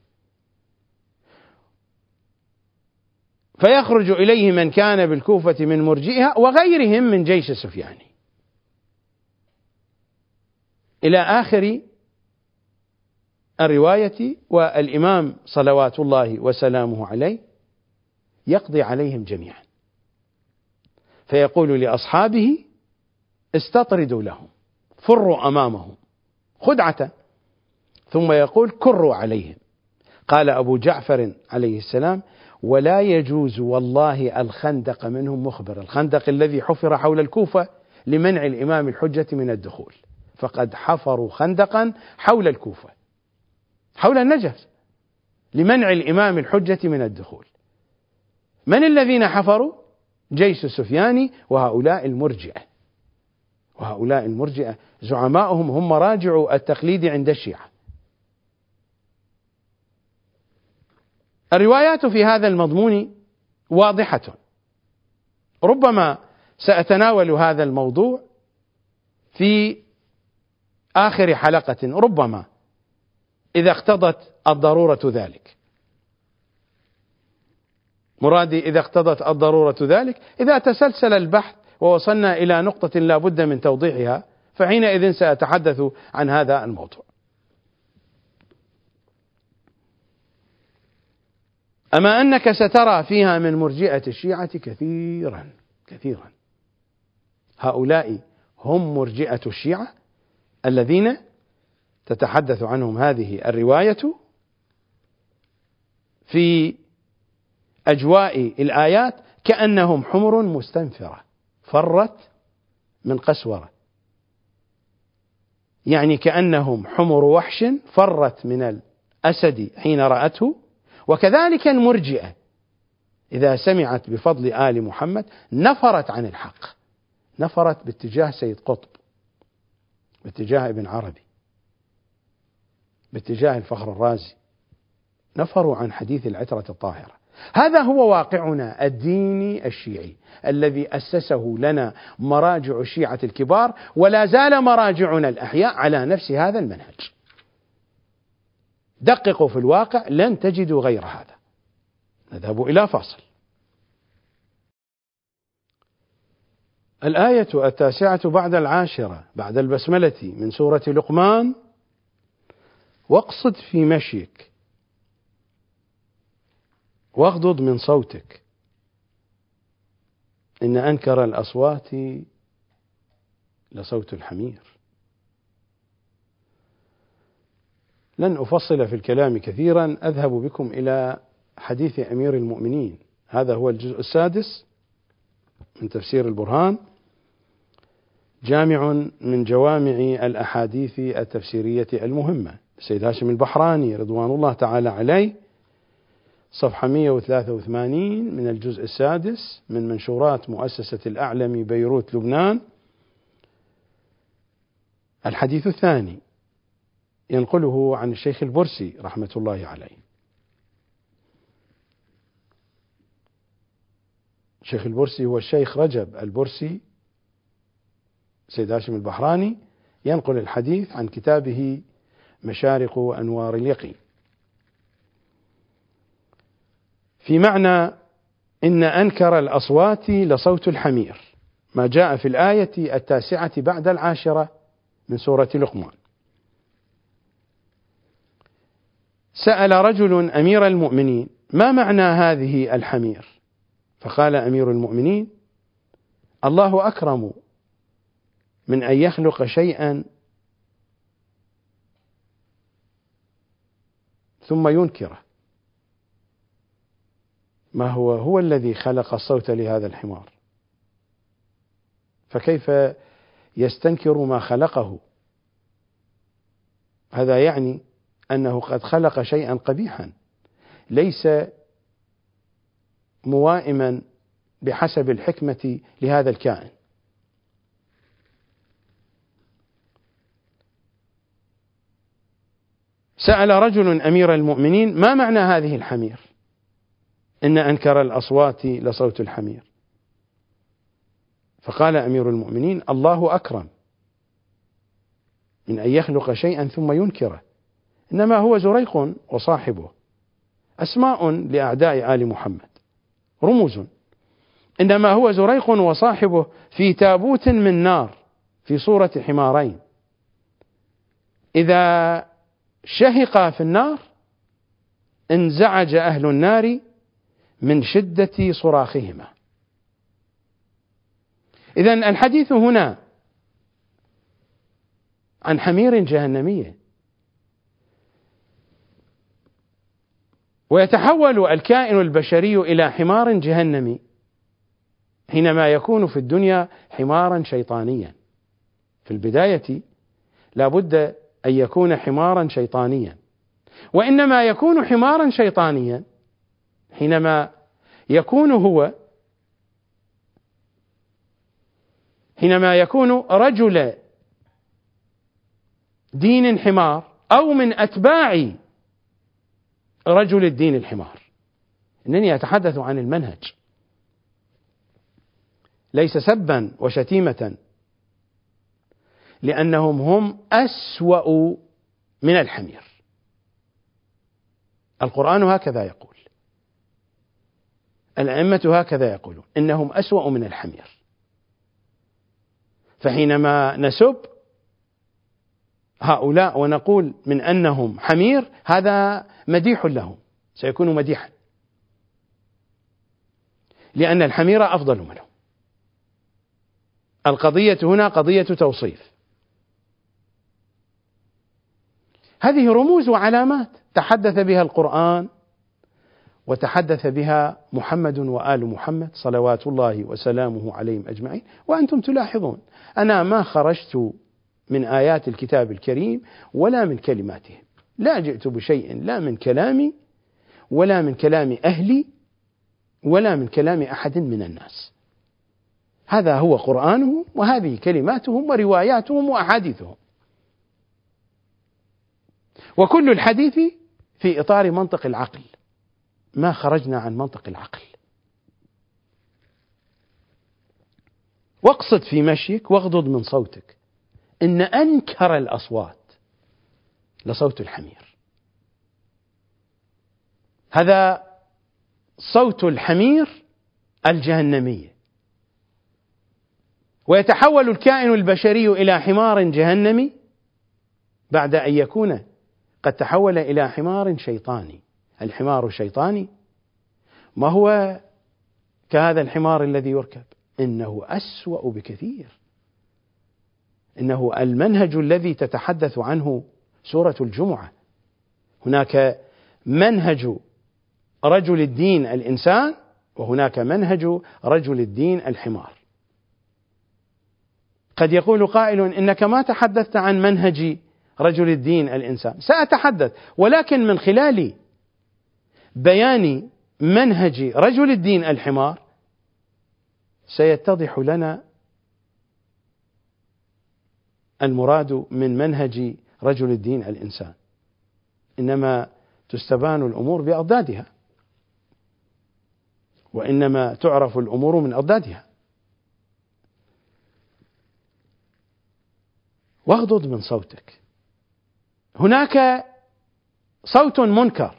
Speaker 1: فيخرج إليه من كان بالكوفة من مرجئها وغيرهم من جيش السفياني، إلى آخر الرواية. والإمام صلوات الله وسلامه عليه يقضي عليهم جميعا، فيقول لأصحابه: استطردوا لهم، فروا أمامهم خدعة، ثم يقول: كروا عليهم. قال أبو جعفر عليه السلام: ولا يجوز والله الخندق منهم مخبر، الخندق الذي حفر حول الكوفة لمنع الإمام الحجة من الدخول، فقد حفروا خندقا حول الكوفة، حول النجف، لمنع الإمام الحجة من الدخول. من الذين حفروا؟ جيش السفياني وهؤلاء المرجئة، وهؤلاء المرجئة زعماؤهم هم مراجع التقليد عند الشيعة. الروايات في هذا المضمون واضحة، ربما سأتناول هذا الموضوع في آخر حلقة، ربما إذا اقتضت الضرورة ذلك. مرادي إذا اقتضت الضرورة ذلك، إذا تسلسل البحث ووصلنا إلى نقطة لا بد من توضيحها، فحينئذ سأتحدث عن هذا الموضوع. أما أنك سترى فيها من مرجئة الشيعة كثيرا كثيرا. هؤلاء هم مرجئة الشيعة الذين تتحدث عنهم هذه الرواية في أجواء الآيات كأنهم حمر مستنفرة فرت من قسورة، يعني كأنهم حمر وحش فرت من الأسد حين رأته. وكذلك المرجئة إذا سمعت بفضل آل محمد نفرت عن الحق، نفرت باتجاه سيد قطب، باتجاه ابن عربي، باتجاه الفخر الرازي، نفروا عن حديث العترة الطاهرة. هذا هو واقعنا الديني الشيعي الذي أسسه لنا مراجع الشيعة الكبار، ولا زال مراجعنا الأحياء على نفس هذا المنهج. دققوا في الواقع لن تجدوا غير هذا. نذهب إلى فاصل. الآية 9 بعد 10 بعد البسملة من سورة لقمان: واقصد في مشيك واغضض من صوتك إن أنكر الأصوات لصوت الحمير. لن أفصل في الكلام كثيرا، أذهب بكم إلى حديث أمير المؤمنين. هذا هو الجزء 6 من تفسير البرهان، جامع من جوامع الأحاديث التفسيرية المهمة، السيد هاشم البحراني رضوان الله تعالى عليه، صفحة 183 من الجزء 6 من منشورات مؤسسة الأعلم بيروت لبنان. الحديث الثاني ينقله عن الشيخ البرسي رحمة الله عليه. الشيخ البرسي هو الشيخ رجب البرسي. سيد هاشم البحراني ينقل الحديث عن كتابه مشارق أنوار اليقين في معنى إن أنكر الأصوات لصوت الحمير، ما جاء في الآية 9 بعد 10 من سورة لقمان. سأل رجل أمير المؤمنين: ما معنى هذه الحمير؟ فقال أمير المؤمنين: الله أكرم من أن يخلق شيئا ثم ينكره. ما هو الذي خلق الصوت لهذا الحمار، فكيف يستنكر ما خلقه؟ هذا يعني أنه قد خلق شيئا قبيحا ليس موائما بحسب الحكمة لهذا الكائن. سأل رجل أمير المؤمنين: ما معنى هذه الحمير؟ إن أنكر الأصوات لصوت الحمير. فقال أمير المؤمنين: الله أكرم من أن يخلق شيئا ثم ينكره، إنما هو زريق وصاحبه، أسماء لأعداء آل محمد، رموز. إنما هو زريق وصاحبه في تابوت من نار في صورة حمارين، إذا شهقا في النار انزعج أهل النار من شدة صراخهما. إذن الحديث هنا عن حمير جهنمية، ويتحول الكائن البشري إلى حمار جهنمي حينما يكون في الدنيا حمارا شيطانيا. في البداية لا بد أن يكون حمارا شيطانيا، وإنما يكون حمارا شيطانيا حينما يكون رجل دين حمار أو من أتباع رجل الدين الحمار. إنني أتحدث عن المنهج، ليس سبا وشتيمة، لأنهم هم أسوأ من الحمير. القرآن هكذا يقول، الأئمة هكذا يقولون، إنهم أسوأ من الحمير. فحينما نسب هؤلاء ونقول من أنهم حمير، هذا مديح لهم، سيكون مديحا، لأن الحمير أفضل منهم. القضية هنا قضية توصيف. هذه رموز وعلامات تحدث بها القرآن وتحدث بها محمد وآل محمد صلوات الله وسلامه عليهم أجمعين. وأنتم تلاحظون أنا ما خرجت من آيات الكتاب الكريم ولا من كلماتهم، لا جئت بشيء لا من كلامي ولا من كلام أهلي ولا من كلام أحد من الناس. هذا هو قرآنهم، وهذه كلماتهم ورواياتهم وأحاديثهم، وكل الحديث في إطار منطق العقل. ما خرجنا عن منطق العقل. واقصد في مشيك واغضض من صوتك، إن أنكر الأصوات لصوت الحمير. هذا صوت الحمير الجهنمي، ويتحول الكائن البشري إلى حمار جهنمي بعد أن يكون قد تحول إلى حمار شيطاني. الحمار الشيطاني ما هو كهذا الحمار الذي يركب، إنه أسوأ بكثير. إنه المنهج الذي تتحدث عنه سورة الجمعة. هناك منهج رجل الدين الإنسان، وهناك منهج رجل الدين الحمار. قد يقول قائل إنك ما تحدثت عن منهج رجل الدين الإنسان. سأتحدث، ولكن من خلال بيان منهج رجل الدين الحمار سيتضح لنا المراد من منهج رجل الدين الإنسان. إنما تستبان الأمور بأضدادها، وإنما تعرف الأمور من أضدادها. واغضض من صوتك. هناك صوت منكر.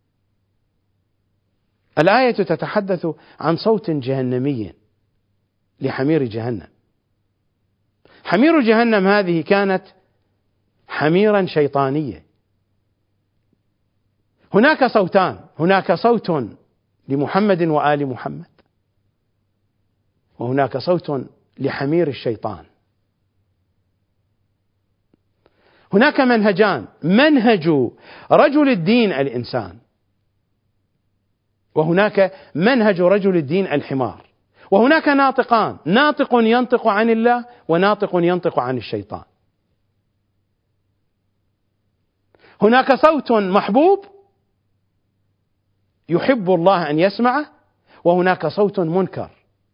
Speaker 1: الآية تتحدث عن صوت جهنمي لحمير جهنم. حمير جهنم هذه كانت حميرا شيطانية. هناك صوتان، هناك صوت لمحمد وآل محمد، وهناك صوت لحمير الشيطان. هناك منهجان، منهج رجل الدين الإنسان، وهناك منهج رجل الدين الحمار. وهناك ناطقان، ناطق ينطق عن الله وناطق ينطق عن الشيطان. هناك صوت محبوب يحب الله أن يسمعه، وهناك صوت منكر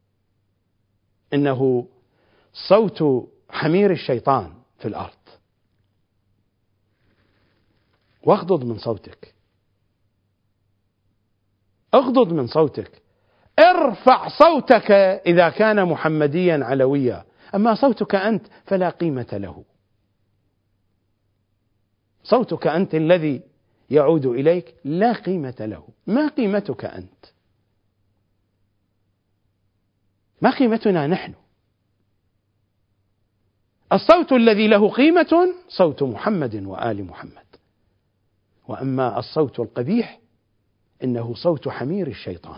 Speaker 1: إنه صوت حمير الشيطان في الأرض. واغضض من صوتك. اغضض من صوتك، ارفع صوتك إذا كان محمديا علويا، أما صوتك أنت فلا قيمة له. صوتك أنت الذي يعود إليك لا قيمة له. ما قيمتك أنت؟ ما قيمتنا نحن؟ الصوت الذي له قيمة صوت محمد وآل محمد، وأما الصوت القبيح إنه صوت حمير الشيطان.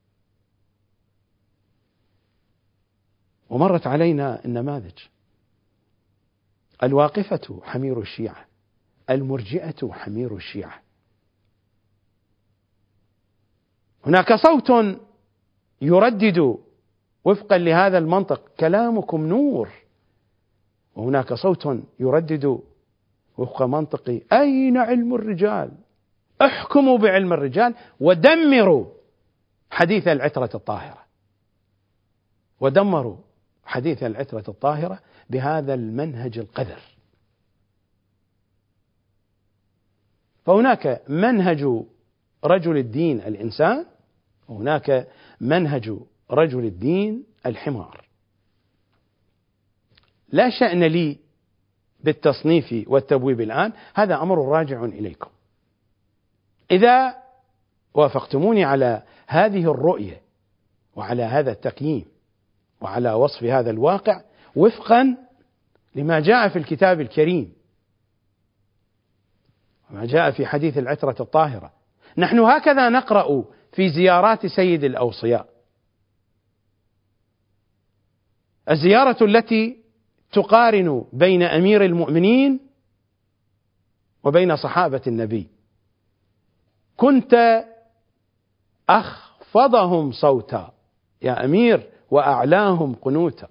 Speaker 1: ومرت علينا النماذج: الواقفة حمير الشيعة، المرجئة حمير الشيعة. هناك صوت يردد وفقا لهذا المنطق: كلامكم نور. وهناك صوت يردد وفق منطق: أين علم الرجال؟ احكموا بعلم الرجال ودمروا حديث العترة الطاهرة. ودمروا حديث العترة الطاهرة بهذا المنهج القذر. فهناك منهج رجل الدين الإنسان، وهناك منهج رجل الدين الحمار. لا شأن لي بالتصنيف والتبويب الآن، هذا أمر راجع إليكم. إذا وافقتموني على هذه الرؤية وعلى هذا التقييم وعلى وصف هذا الواقع وفقا لما جاء في الكتاب الكريم وما جاء في حديث العترة الطاهرة، نحن هكذا نقرأ في زيارات سيد الأوصياء، الزيارة التي تقارن بين أمير المؤمنين وبين صحابة النبي: كنت أخفضهم صوتا يا أمير وأعلاهم قنوتا.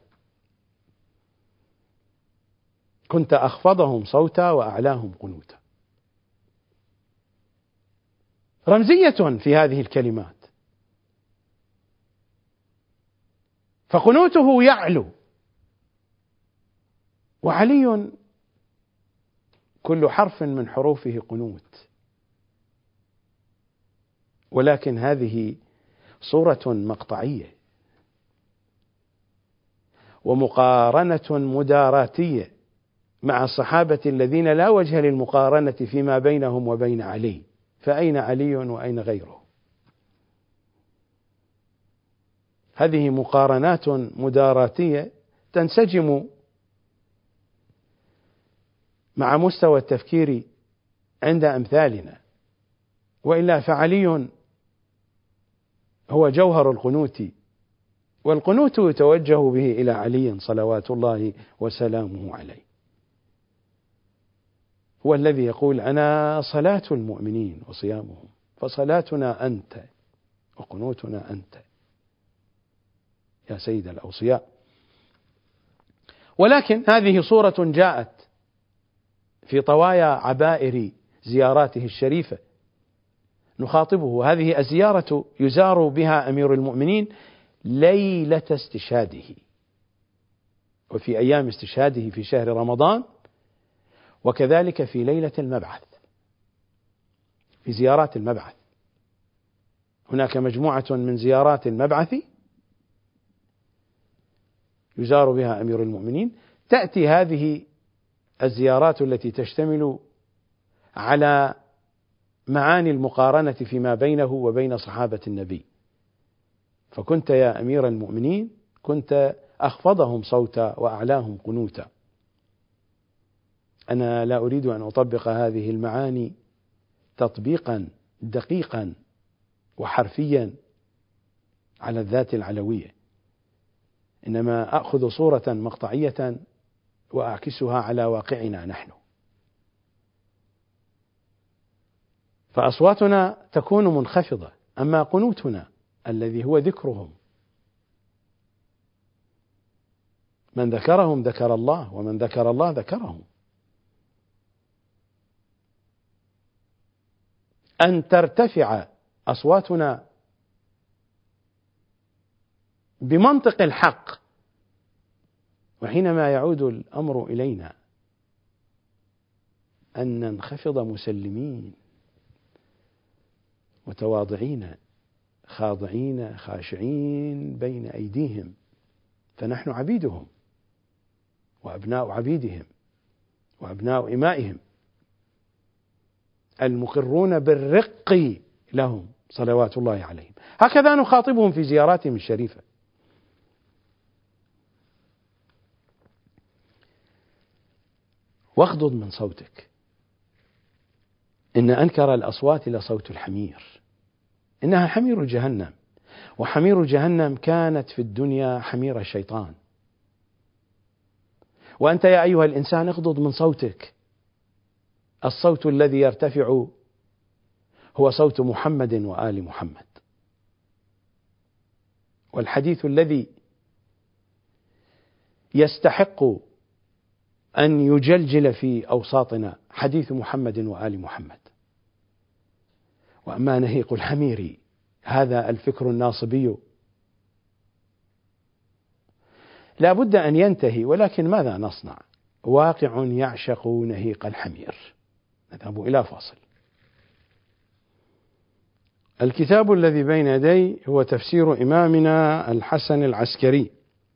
Speaker 1: كنت أخفضهم صوتا وأعلاهم قنوتا. رمزية في هذه الكلمات. فقنوته يعلو، وعلي كل حرف من حروفه قنوت. ولكن هذه صورة مقطعية ومقارنة مداراتية مع الصحابة الذين لا وجه للمقارنة فيما بينهم وبين علي، فأين علي وأين غيره؟ هذه مقارنات مداراتية تنسجم مع مستوى التفكير عند أمثالنا، وإلا فعلي هو جوهر القنوت، والقنوت يتوجه به إلى علي صلوات الله وسلامه عليه. هو الذي يقول: أنا صلاة المؤمنين وصيامهم، فصلاتنا أنت وقنوتنا أنت يا سيد الأوصياء. ولكن هذه صورة جاءت في طوايا عبائر زياراته الشريفة. نخاطبه: هذه الزيارة يزار بها أمير المؤمنين ليلة استشهاده، وفي أيام استشهاده في شهر رمضان، وكذلك في ليلة المبعث، في زيارات المبعث. هناك مجموعة من زيارات المبعث يزار بها أمير المؤمنين. تأتي هذه الزيارات التي تشتمل على معاني المقارنة فيما بينه وبين صحابة النبي. فكنت يا أمير المؤمنين كنت أخفضهم صوتا وأعلاهم قنوتا. أنا لا أريد أن أطبق هذه المعاني تطبيقا دقيقا وحرفيا على الذات العلوية، إنما أخذ صورة مقطعية وأعكسها على واقعنا نحن. فأصواتنا تكون منخفضة، أما قنوتنا الذي هو ذكرهم، من ذكرهم ذكر الله، ومن ذكر الله ذكرهم. أن ترتفع أصواتنا بمنطق الحق، وحينما يعود الأمر إلينا أن ننخفض مسلمين متواضعين خاضعين خاشعين بين أيديهم، فنحن عبيدهم وأبناء عبيدهم وأبناء إمائهم، المقرون بالرق لهم صلوات الله عليهم. هكذا نخاطبهم في زياراتهم الشريفة. واخضض من صوتك، إن أنكر الأصوات لصوت الحمير، إنها حمير جهنم، وحمير جهنم كانت في الدنيا حمير الشيطان. وأنت يا أيها الإنسان اغضض من صوتك. الصوت الذي يرتفع هو صوت محمد وآل محمد، والحديث الذي يستحق أن يجلجل في أوساطنا حديث محمد وآل محمد. وأما نهيق الحمير هذا الفكر الناصبي لا بد أن ينتهي، ولكن ماذا نصنع؟ واقع يعشق نهيق الحمير. نذهب إلى فاصل. الكتاب الذي بين يدي هو تفسير إمامنا الحسن العسكري،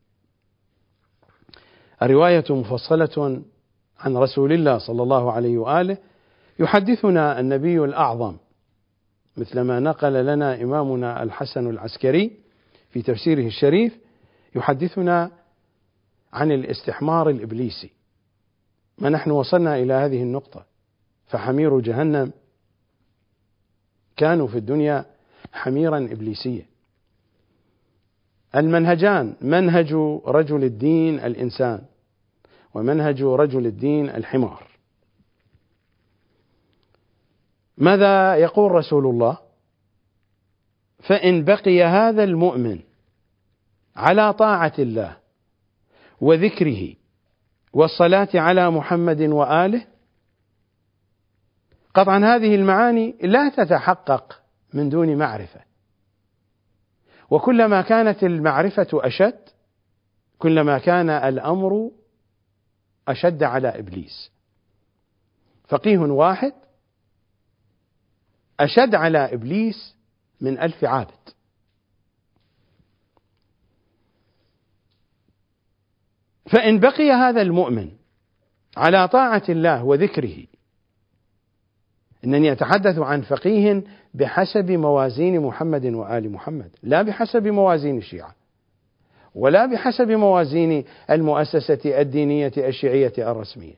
Speaker 1: الرواية مفصلة عن رسول الله صلى الله عليه وآله. يحدثنا النبي الأعظم مثلما نقل لنا إمامنا الحسن العسكري في تفسيره الشريف، يحدثنا عن الاستحمار الإبليسي. ما نحن وصلنا إلى هذه النقطة، فحمير جهنم كانوا في الدنيا حميرا إبليسيا. المنهجان، منهج رجل الدين الإنسان، ومنهج رجل الدين الحمار. ماذا يقول رسول الله؟ فإن بقي هذا المؤمن على طاعة الله وذكره والصلاة على محمد وآله، قطعا هذه المعاني لا تتحقق من دون معرفة، وكلما كانت المعرفة أشد كلما كان الأمر أشد على إبليس. فقيه واحد أشد على إبليس من 1000 عابد. فإن بقي هذا المؤمن على طاعة الله وذكره، إنني أتحدث عن فقيه بحسب موازين محمد وآل محمد، لا بحسب موازين الشيعة، ولا بحسب موازين المؤسسة الدينية الشيعية الرسمية.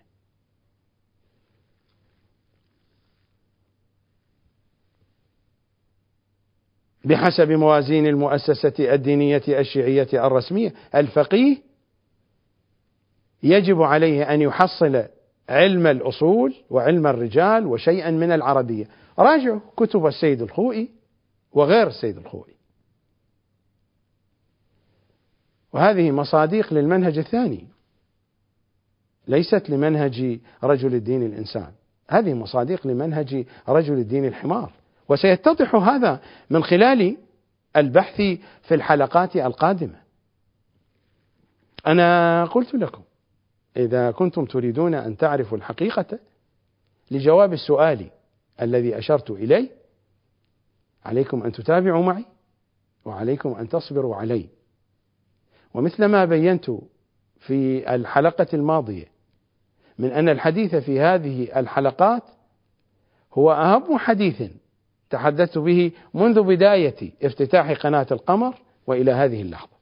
Speaker 1: بحسب موازين المؤسسة الدينية الشيعية الرسمية، الفقيه يجب عليه أن يحصل علم الأصول وعلم الرجال وشيئا من العربية. راجعوا كتب السيد الخوئي وغير السيد الخوئي، وهذه مصادق للمنهج الثاني، ليست لمنهج رجل الدين الإنسان، هذه مصادق لمنهج رجل الدين الحمار. وسيتضح هذا من خلال البحث في الحلقات القادمة. أنا قلت لكم إذا كنتم تريدون أن تعرفوا الحقيقة لجواب السؤال الذي أشرت إليه، عليكم أن تتابعوا معي وعليكم أن تصبروا علي. ومثل ما بينت في الحلقة الماضية من أن الحديث في هذه الحلقات هو أهم حديث تحدثت به منذ بداية افتتاح قناة القمر وإلى هذه اللحظة.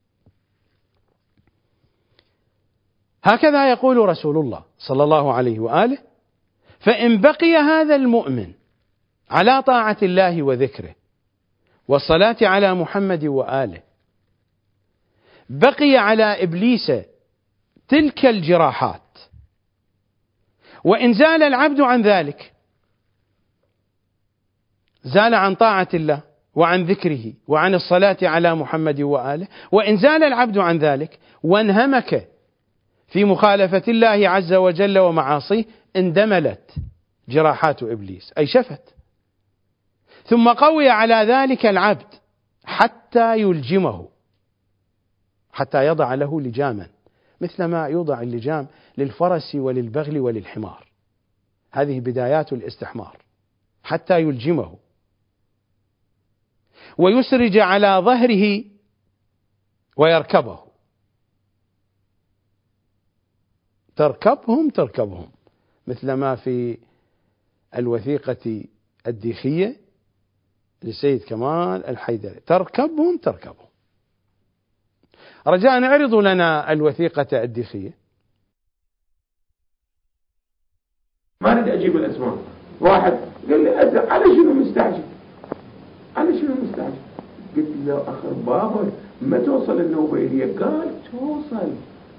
Speaker 1: هكذا يقول رسول الله صلى الله عليه وآله: فإن بقي هذا المؤمن على طاعة الله وذكره والصلاة على محمد وآله، بقي على إبليس تلك الجراحات، وإن زال العبد عن ذلك، زال عن طاعة الله وعن ذكره وعن الصلاة على محمد وآله، وإن زال العبد عن ذلك وانهمك في مخالفة الله عز وجل ومعاصيه، اندملت جراحات إبليس أي شفت، ثم قوي على ذلك العبد حتى يلجمه، حتى يضع له لجاما مثل ما يوضع اللجام للفرس وللبغل وللحمار، هذه بدايات الاستحمار، حتى يلجمه ويسرج على ظهره ويركبه. تركبهم مثل ما في الوثيقة الديخية للسيد كمال الحيدري، تركبهم. رجاء اعرضوا لنا الوثيقة الديخية.
Speaker 3: ما أريد أجيب الأسماء. واحد قال لي على شنو مستعجل؟ قلت له أخر بابا ما توصل النوبيلية؟ قال توصل،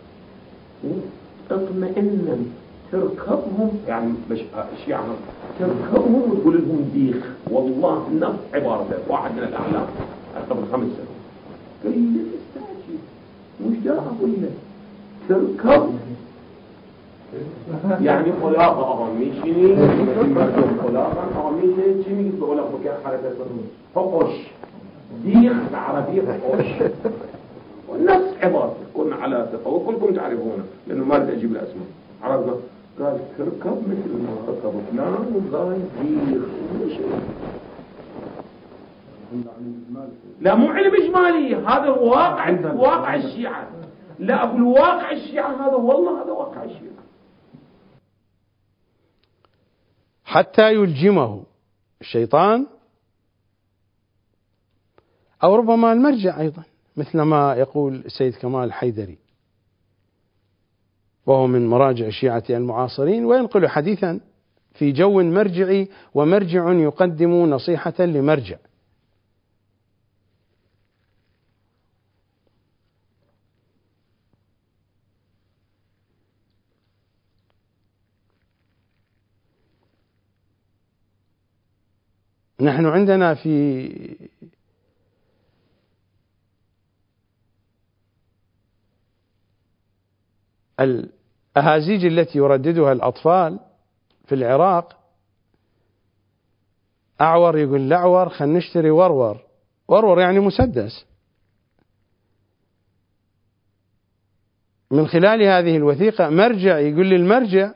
Speaker 3: اطمئنا، تركبهم يعني مش يعني تركبهم وتقول لهم ديخ، والله نفس عبارته واحد من الأعلام قبل 5 سنين. قال لي مستعجل، مش دا أقول لك تركب يعني خلاقة أغميشني خلاقة أغميشني شنو يقول لك بكاء حركة فقش ديخ بعربية فقش، والنفس عبارة كنا على تفوق كلكم تعرفونه لأنه ما أريد أجيب الأسماء. عرفنا قال تركب مثل ما ركب فلان وقال ديخ، لا مو علم إجمالي، هذا واقع الشيعة. لا أقول واقع الشيعة، هذا والله هذا واقع الشيعة.
Speaker 1: حتى يلجمه الشيطان، أو ربما المرجع أيضا مثل ما يقول السيد كمال الحيدري، وهو من مراجع الشيعة المعاصرين، وينقل حديثا في جو مرجعي، ومرجع يقدم نصيحة لمرجع. نحن عندنا في الأهازيج التي يرددها الأطفال في العراق، أعور يقول لعور خل نشتري ورور يعني مسدس. من خلال هذه الوثيقة مرجع يقول للمرجع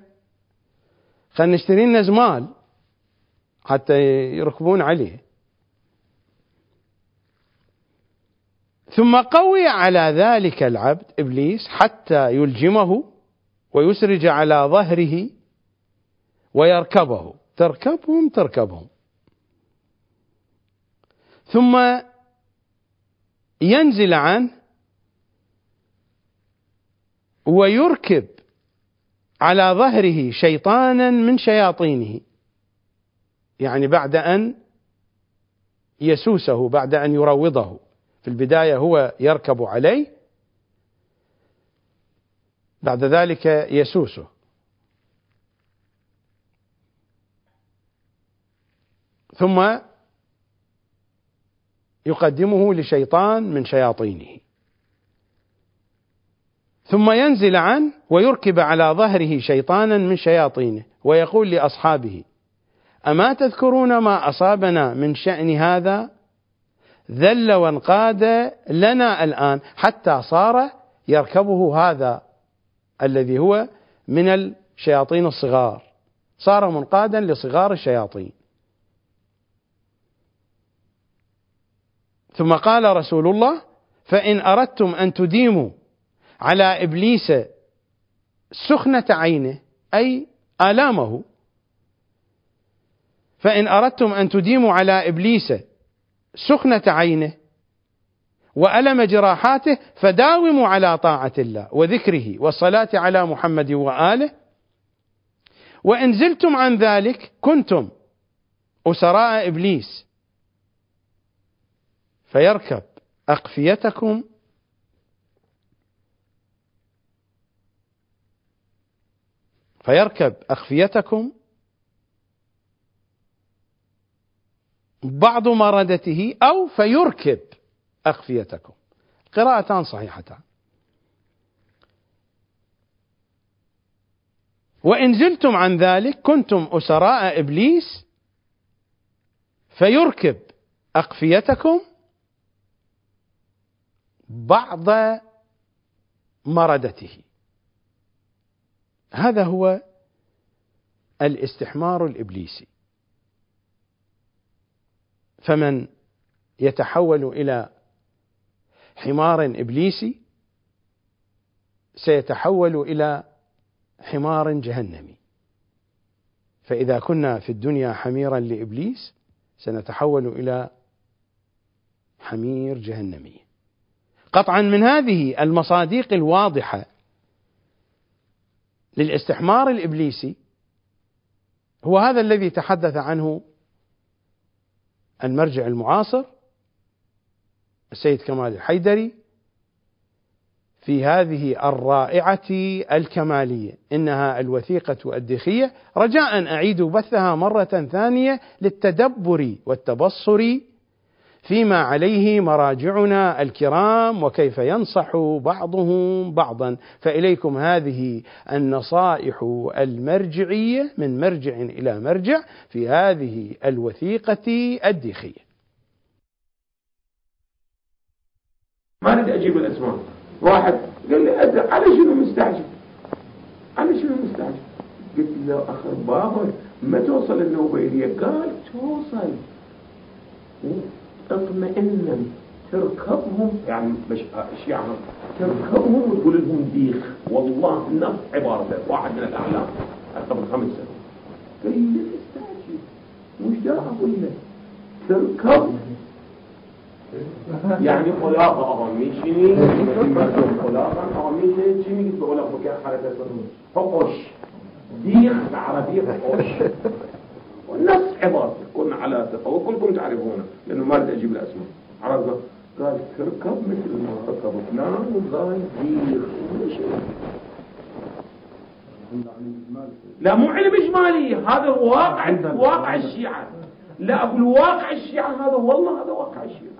Speaker 1: خل نشتري لنا زمال حتى يركبون عليه. ثم قوي على ذلك العبد إبليس حتى يلجمه ويسرج على ظهره ويركبه، تركبهم، ثم ينزل عنه ويركب على ظهره شيطانا من شياطينه، يعني بعد أن يسوسه، بعد أن يروضه. في البداية هو يركب عليه، بعد ذلك يسوسه، ثم يقدمه لشيطان من شياطينه، ثم ينزل عنه ويركب على ظهره شيطانا من شياطينه ويقول لأصحابه: أما تذكرون ما أصابنا من شأن هذا؟ ذل وانقاد لنا الآن، حتى صار يركبه هذا الذي هو من الشياطين الصغار، صار منقادا لصغار الشياطين. ثم قال رسول الله: فإن أردتم أن تديموا على إبليس سخنة عينه، أي آلامه، فإن أردتم أن تديموا على إبليس سخنة عينه وألم جراحاته فداوموا على طاعة الله وذكره والصلاة على محمد وآله، وإن زلتم عن ذلك كنتم أسراء إبليس فيركب أخفيتكم بعض مردته، أو فيركب أخفيتكم، قراءتان صحيحتان. وإن زلتم عن ذلك كنتم أسراء إبليس فيركب أخفيتكم بعض مردته. هذا هو الاستحمار الإبليسي. فمن يتحول إلى حمار إبليسي سيتحول إلى حمار جهنمي. فإذا كنا في الدنيا حميرا لإبليس سنتحول إلى حمير جهنمي. قطعا من هذه المصادق الواضحة للاستحمار الإبليسي هو هذا الذي تحدث عنه المرجع المعاصر السيد كمال الحيدري في هذه الرائعة الكمالية، إنها الوثيقة الدخية، رجاء أعيد بثها مرة ثانية للتدبر والتبصر فيما عليه مراجعنا الكرام وكيف ينصح بعضهم بعضا. فإليكم هذه النصائح المرجعية من مرجع إلى مرجع في هذه الوثيقة الدخية.
Speaker 3: ما أريد أجيب الأسماء. واحد قال لي على شنو مستعجل؟ قلت له أخر باقر ما توصل النوبيلية؟ قال توصل اطمئنا تركبهم، يعني أشياء تركبهم وتقول لهم ديخ. والله نفس عبارته واحد من الأعلام قبل 5 سنين قال لي لا تستعجل، مش دا أقول لك تركب يعني خلاقة أغميشني مردم خلاقا أغميشني شمي قلت بقول لك بكي حالة سنون حقوش ديخ العربية حقوش والنفس عبارته كنا على ثقة وكلكم تعرفونه لأنه ما رد أجيب الأسماء. عرفنا قال تركب مثل ما ركب اثنان وقال ديخ. لا مو علم إجمالي، هذا واقع الشيعة. لا أقول واقع الشيعة، هذا والله هذا واقع الشيعة.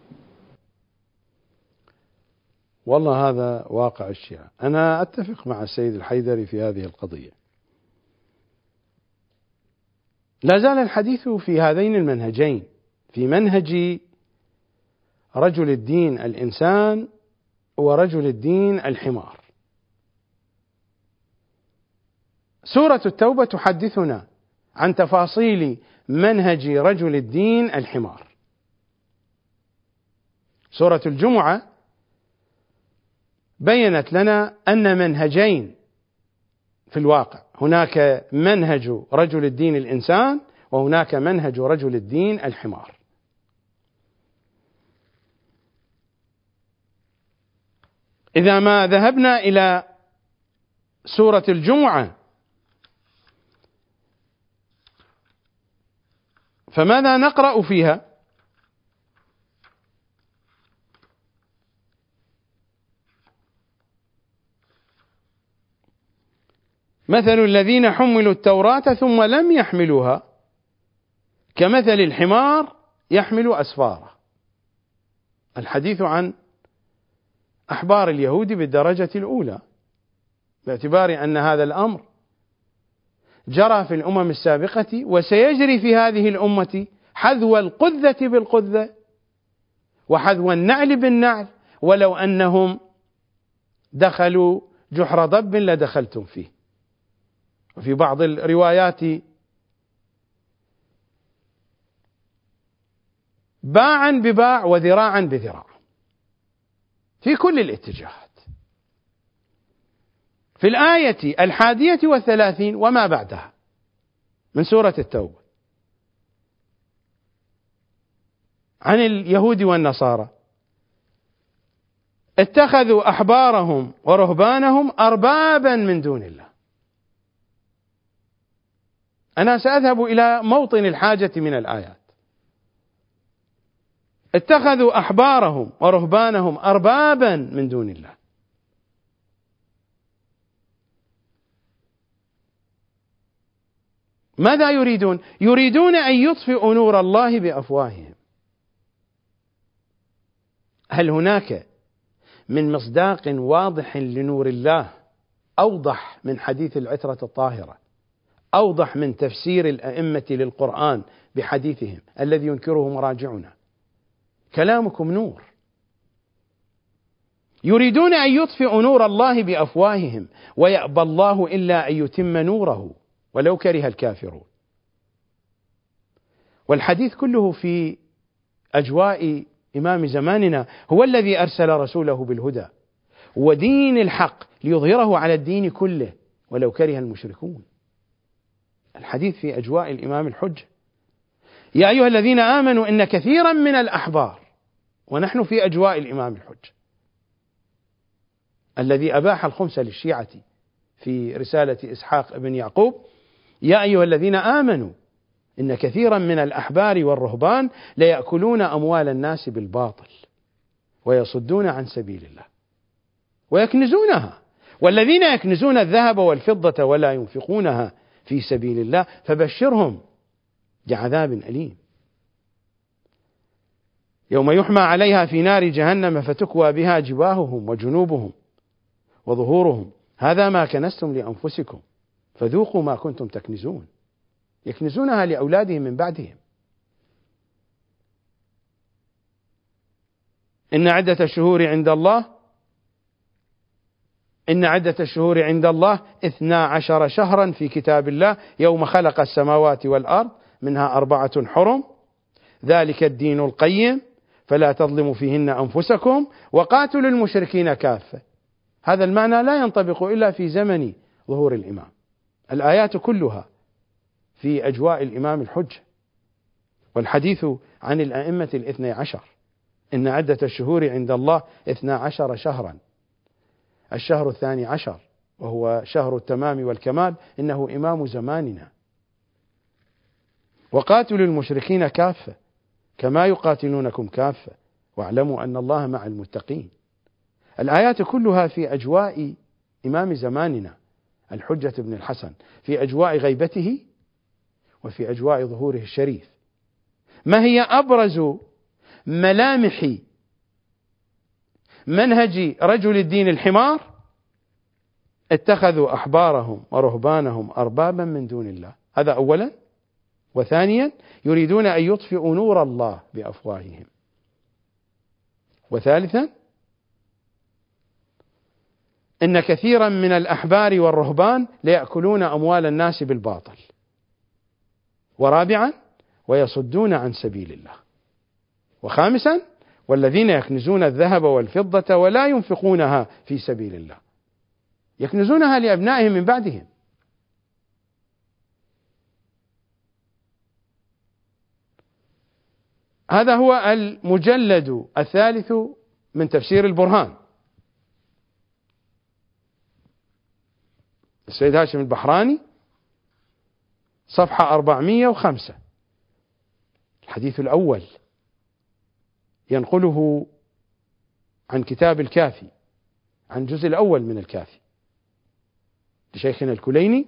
Speaker 1: والله هذا واقع الشيعة. أنا أتفق مع السيد الحيدري في هذه القضية. لا زال الحديث في هذين المنهجين، في منهج رجل الدين الإنسان ورجل الدين الحمار. سورة التوبة تحدثنا عن تفاصيل منهج رجل الدين الحمار. سورة الجمعة بينت لنا أن منهجين في الواقع، هناك منهج رجل الدين الإنسان وهناك منهج رجل الدين الحمار. إذا ما ذهبنا إلى سورة الجمعة فماذا نقرأ فيها؟ مثل الذين حملوا التوراة ثم لم يحملوها كمثل الحمار يحمل أسفارا. الحديث عن أحبار اليهود بالدرجة الأولى، باعتبار أن هذا الأمر جرى في الأمم السابقة وسيجري في هذه الأمة، حذو القذة بالقذة وحذو النعل بالنعل، ولو أنهم دخلوا جحر ضب لدخلتم فيه. وفي بعض الروايات باعا بباع وذراعا بذراع في كل الاتجاهات. في الآية 31 وما بعدها من سورة التوبة عن اليهود والنصارى: اتخذوا أحبارهم ورهبانهم أربابا من دون الله. أنا سأذهب إلى موطن الحاجة من الآيات. اتخذوا أحبارهم ورهبانهم أربابا من دون الله. ماذا يريدون؟ يريدون أن يطفئوا نور الله بأفواههم. هل هناك من مصداق واضح لنور الله أوضح من حديث العترة الطاهرة، أوضح من تفسير الأئمة للقرآن بحديثهم الذي ينكره مراجعنا؟ كلامكم نور. يريدون أن يطفئوا نور الله بأفواههم ويأبى الله إلا أن يتم نوره ولو كره الكافرون. والحديث كله في أجواء إمام زماننا، هو الذي أرسل رسوله بالهدى ودين الحق ليظهره على الدين كله ولو كره المشركون. الحديث في أجواء الإمام الحجة: يا أيها الذين آمنوا إن كثيرا من الأحبار، ونحن في أجواء الإمام الحجة الذي أباح الخمس للشيعة في رسالة إسحاق بن يعقوب: يا أيها الذين آمنوا إن كثيرا من الأحبار والرهبان ليأكلون أموال الناس بالباطل ويصدون عن سبيل الله ويكنزونها، والذين يكنزون الذهب والفضة ولا ينفقونها في سبيل الله فبشرهم بعذاب أليم. يوم يحمى عليها في نار جهنم فتكوى بها جباههم وجنوبهم وظهورهم هذا ما كنزتم لأنفسكم فذوقوا ما كنتم تكنزون. يكنزونها لأولادهم من بعدهم. إن عدة الشهور عند الله 12 شهرا في كتاب الله يوم خلق السماوات والأرض منها 4 حرم ذلك الدين القيم فلا تظلموا فيهن أنفسكم وقاتلوا المشركين كافة. هذا المعنى لا ينطبق إلا في زمن ظهور الإمام. الآيات كلها في أجواء الإمام الحجة. والحديث عن الأئمة 12: إن عدة الشهور عند الله 12 شهرا، الشهر 12 وهو شهر التمام والكمال إنه إمام زماننا. وقاتلوا المشركين كافة كما يقاتلونكم كافة واعلموا أن الله مع المتقين. الآيات كلها في أجواء إمام زماننا الحجة بن الحسن، في أجواء غيبته وفي أجواء ظهوره الشريف. ما هي أبرز ملامح منهج رجل الدين الحمار؟ اتخذوا أحبارهم ورهبانهم أربابا من دون الله، هذا أولا. وثانيا يريدون أن يطفئوا نور الله بأفواههم. وثالثا إن كثيرا من الأحبار والرهبان ليأكلون أموال الناس بالباطل. ورابعا ويصدون عن سبيل الله. وخامسا والذين يكنزون الذهب والفضة ولا ينفقونها في سبيل الله، يكنزونها لأبنائهم من بعدهم. هذا هو المجلد الثالث من تفسير البرهان، السيد هاشم البحراني، صفحة 405. الحديث الأول ينقله عن كتاب الكافي، عن الجزء الأول من الكافي لشيخنا الكليني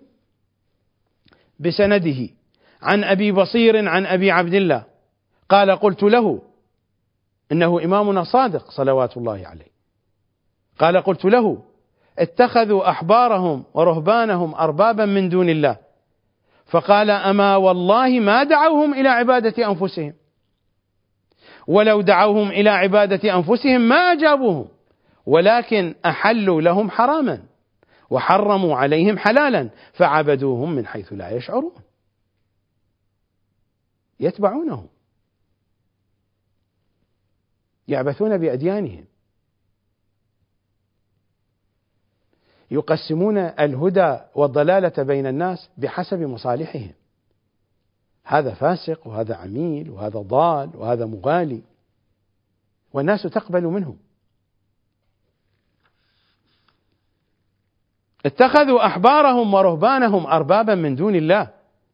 Speaker 1: بسنده عن أبي بصير عن أبي عبد الله قال: قلت له، إنه إمامنا صادق صلوات الله عليه، قال: قلت له: اتخذوا أحبارهم ورهبانهم أربابا من دون الله، فقال: أما والله ما دعوهم إلى عبادة أنفسهم، ولو دعوهم إلى عبادة أنفسهم ما أجابوهم، ولكن أحلوا لهم حراما وحرموا عليهم حلالا فعبدوهم من حيث لا يشعرون. يتبعونهم، يعبثون بأديانهم، يقسمون الهدى والضلالة بين الناس بحسب مصالحهم، هذا فاسق وهذا عميل وهذا ضال وهذا مغالي، والناس تقبل منهم. اتخذوا أحبارهم ورهبانهم أربابا من دون الله،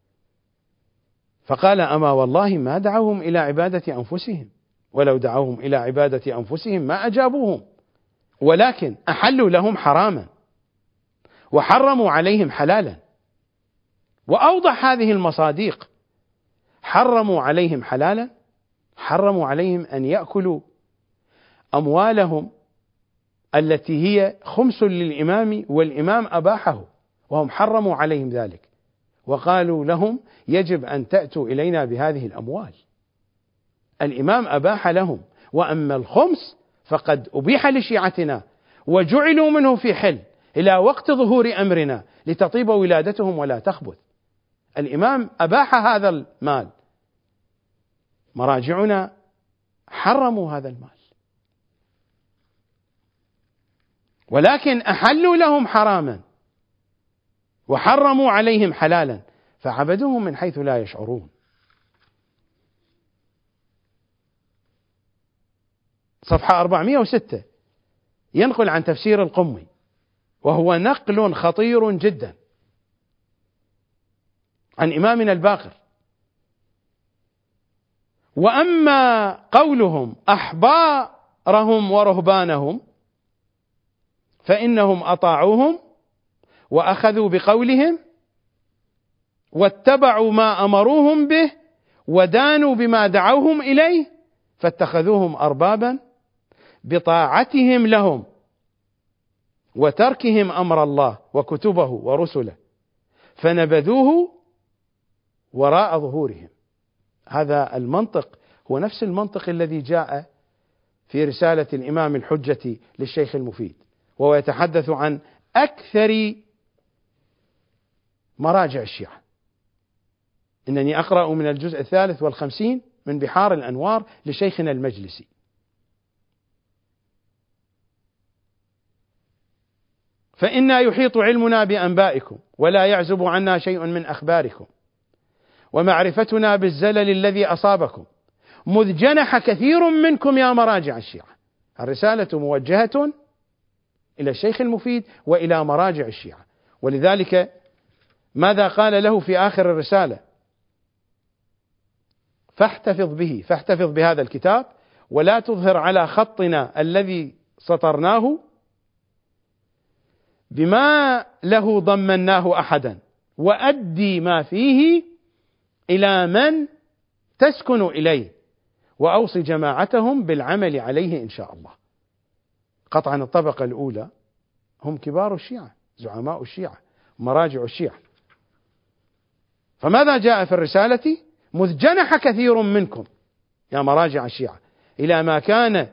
Speaker 1: فقال: أما والله ما دعوهم إلى عبادة أنفسهم، ولو دعوهم إلى عبادة أنفسهم ما أجابوهم، ولكن أحلوا لهم حراما وحرموا عليهم حلالا. وأوضح هذه المصاديق: حرموا عليهم حلالا، حرموا عليهم أن يأكلوا أموالهم التي هي خمس للإمام والإمام أباحه، وهم حرموا عليهم ذلك، وقالوا لهم: يجب أن تأتوا إلينا بهذه الأموال. الإمام أباح لهم، وأما الخمس فقد أبيح لشيعتنا وجعلوا منه في حل إلى وقت ظهور أمرنا لتطيب ولادتهم ولا تخبث. الإمام أباح هذا المال، مراجعنا حرموا هذا المال، ولكن أحلوا لهم حراما وحرموا عليهم حلالا فعبدوهم من حيث لا يشعرون. صفحة 406 ينقل عن تفسير القمي، وهو نقل خطير جدا عن إمامنا الباقر: وأما قولهم أحبارهم ورهبانهم فإنهم أطاعوهم وأخذوا بقولهم واتبعوا ما أمروهم به ودانوا بما دعوهم إليه، فاتخذوهم أربابا بطاعتهم لهم وتركهم أمر الله وكتبه ورسله، فنبذوه وراء ظهورهم. هذا المنطق هو نفس المنطق الذي جاء في رسالة الإمام الحجة للشيخ المفيد، وهو يتحدث عن أكثر مراجع الشيعة. إنني أقرأ من الجزء 53 من بحار الأنوار لشيخنا المجلسي: فإنا يحيط علمنا بأنبائكم ولا يعزب عنا شيء من أخباركم، ومعرفتنا بالزلل الذي أصابكم، مذ جنح كثير منكم يا مراجع الشيعة. الرسالة موجهة إلى الشيخ المفيد وإلى مراجع الشيعة، ولذلك ماذا قال له في آخر الرسالة؟ فاحتفظ بهذا الكتاب ولا تظهر على خطنا الذي سطرناه بما له ضمناه أحدا، وأدي ما فيه إلى من تسكن إليه، وأوصي جماعتهم بالعمل عليه إن شاء الله. قطعا الطبقة الأولى هم كبار الشيعة، زعماء الشيعة، مراجع الشيعة. فماذا جاء في الرسالة؟ مذ جنح كثير منكم يا مراجع الشيعة إلى ما كان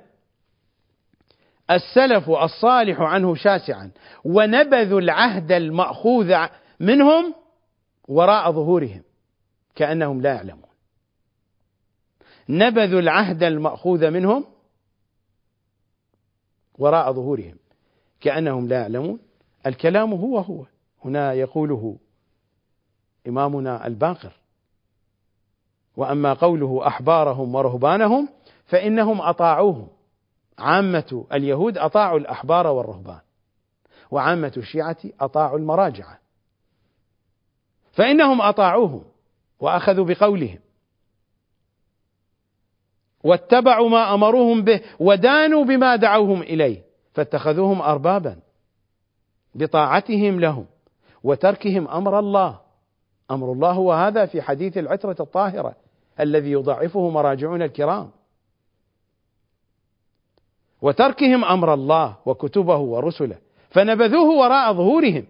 Speaker 1: السلف الصالح عنه شاسعا، ونبذوا العهد المأخوذ منهم وراء ظهورهم كأنهم لا يعلمون. نبذوا العهد المأخوذ منهم وراء ظهورهم كأنهم لا يعلمون. الكلام هو هنا يقوله إمامنا الباقر: وأما قوله أحبارهم ورهبانهم فإنهم أطاعوهم. عامة اليهود أطاعوا الأحبار والرهبان، وعامة الشيعة أطاعوا المراجعة، فإنهم أطاعوهم وأخذوا بقولهم واتبعوا ما أمروهم به ودانوا بما دعوهم إليه، فاتخذوهم أربابا بطاعتهم لهم وتركهم أمر الله. أمر الله هو هذا في حديث العترة الطاهرة الذي يضعفه مراجعون الكرام، وتركهم أمر الله وكتبه ورسله فنبذوه وراء ظهورهم،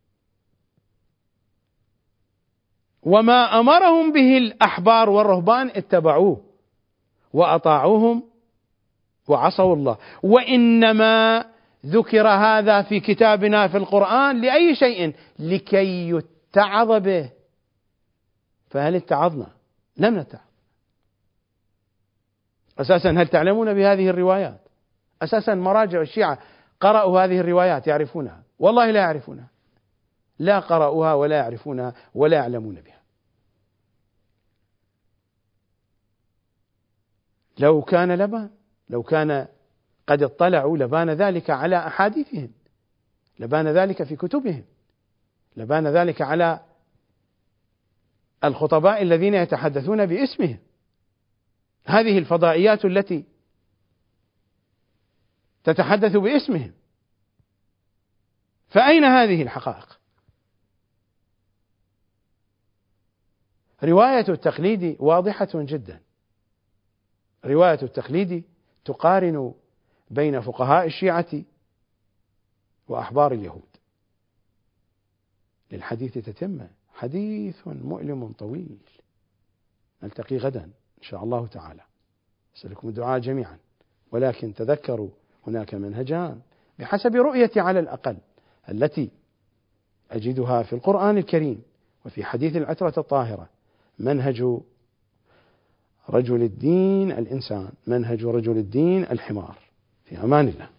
Speaker 1: وما أمرهم به الأحبار والرهبان اتبعوه وأطاعوهم وعصوا الله. وإنما ذكر هذا في كتابنا في القرآن لأي شيء؟ لكي يتعظ به. فهل اتعظنا؟ لم نتعظ. أساسا هل تعلمون بهذه الروايات؟ أساسا مراجع الشيعة قرأوا هذه الروايات يعرفونها؟ والله لا يعرفونها، لا قرأوها ولا يعرفونها ولا يعلمون بها. لو كان قد اطلعوا لبان ذلك على أحاديثهم، لبان ذلك في كتبهم، لبان ذلك على الخطباء الذين يتحدثون باسمهم. هذه الفضائيات التي تتحدث باسمهم، فأين هذه الحقائق؟ رواية التقليد واضحة جدا. رواية التقليد تقارن بين فقهاء الشيعة وأحبار اليهود. للحديث تتمة، حديث مؤلم طويل، نلتقي غدا إن شاء الله تعالى. أسألكم الدعاء جميعا، ولكن تذكروا هناك منهجان بحسب رؤيتي على الأقل التي أجدها في القرآن الكريم وفي حديث العترة الطاهرة: منهج رجل الدين الإنسان، منهج رجل الدين الحمار. في أمان الله.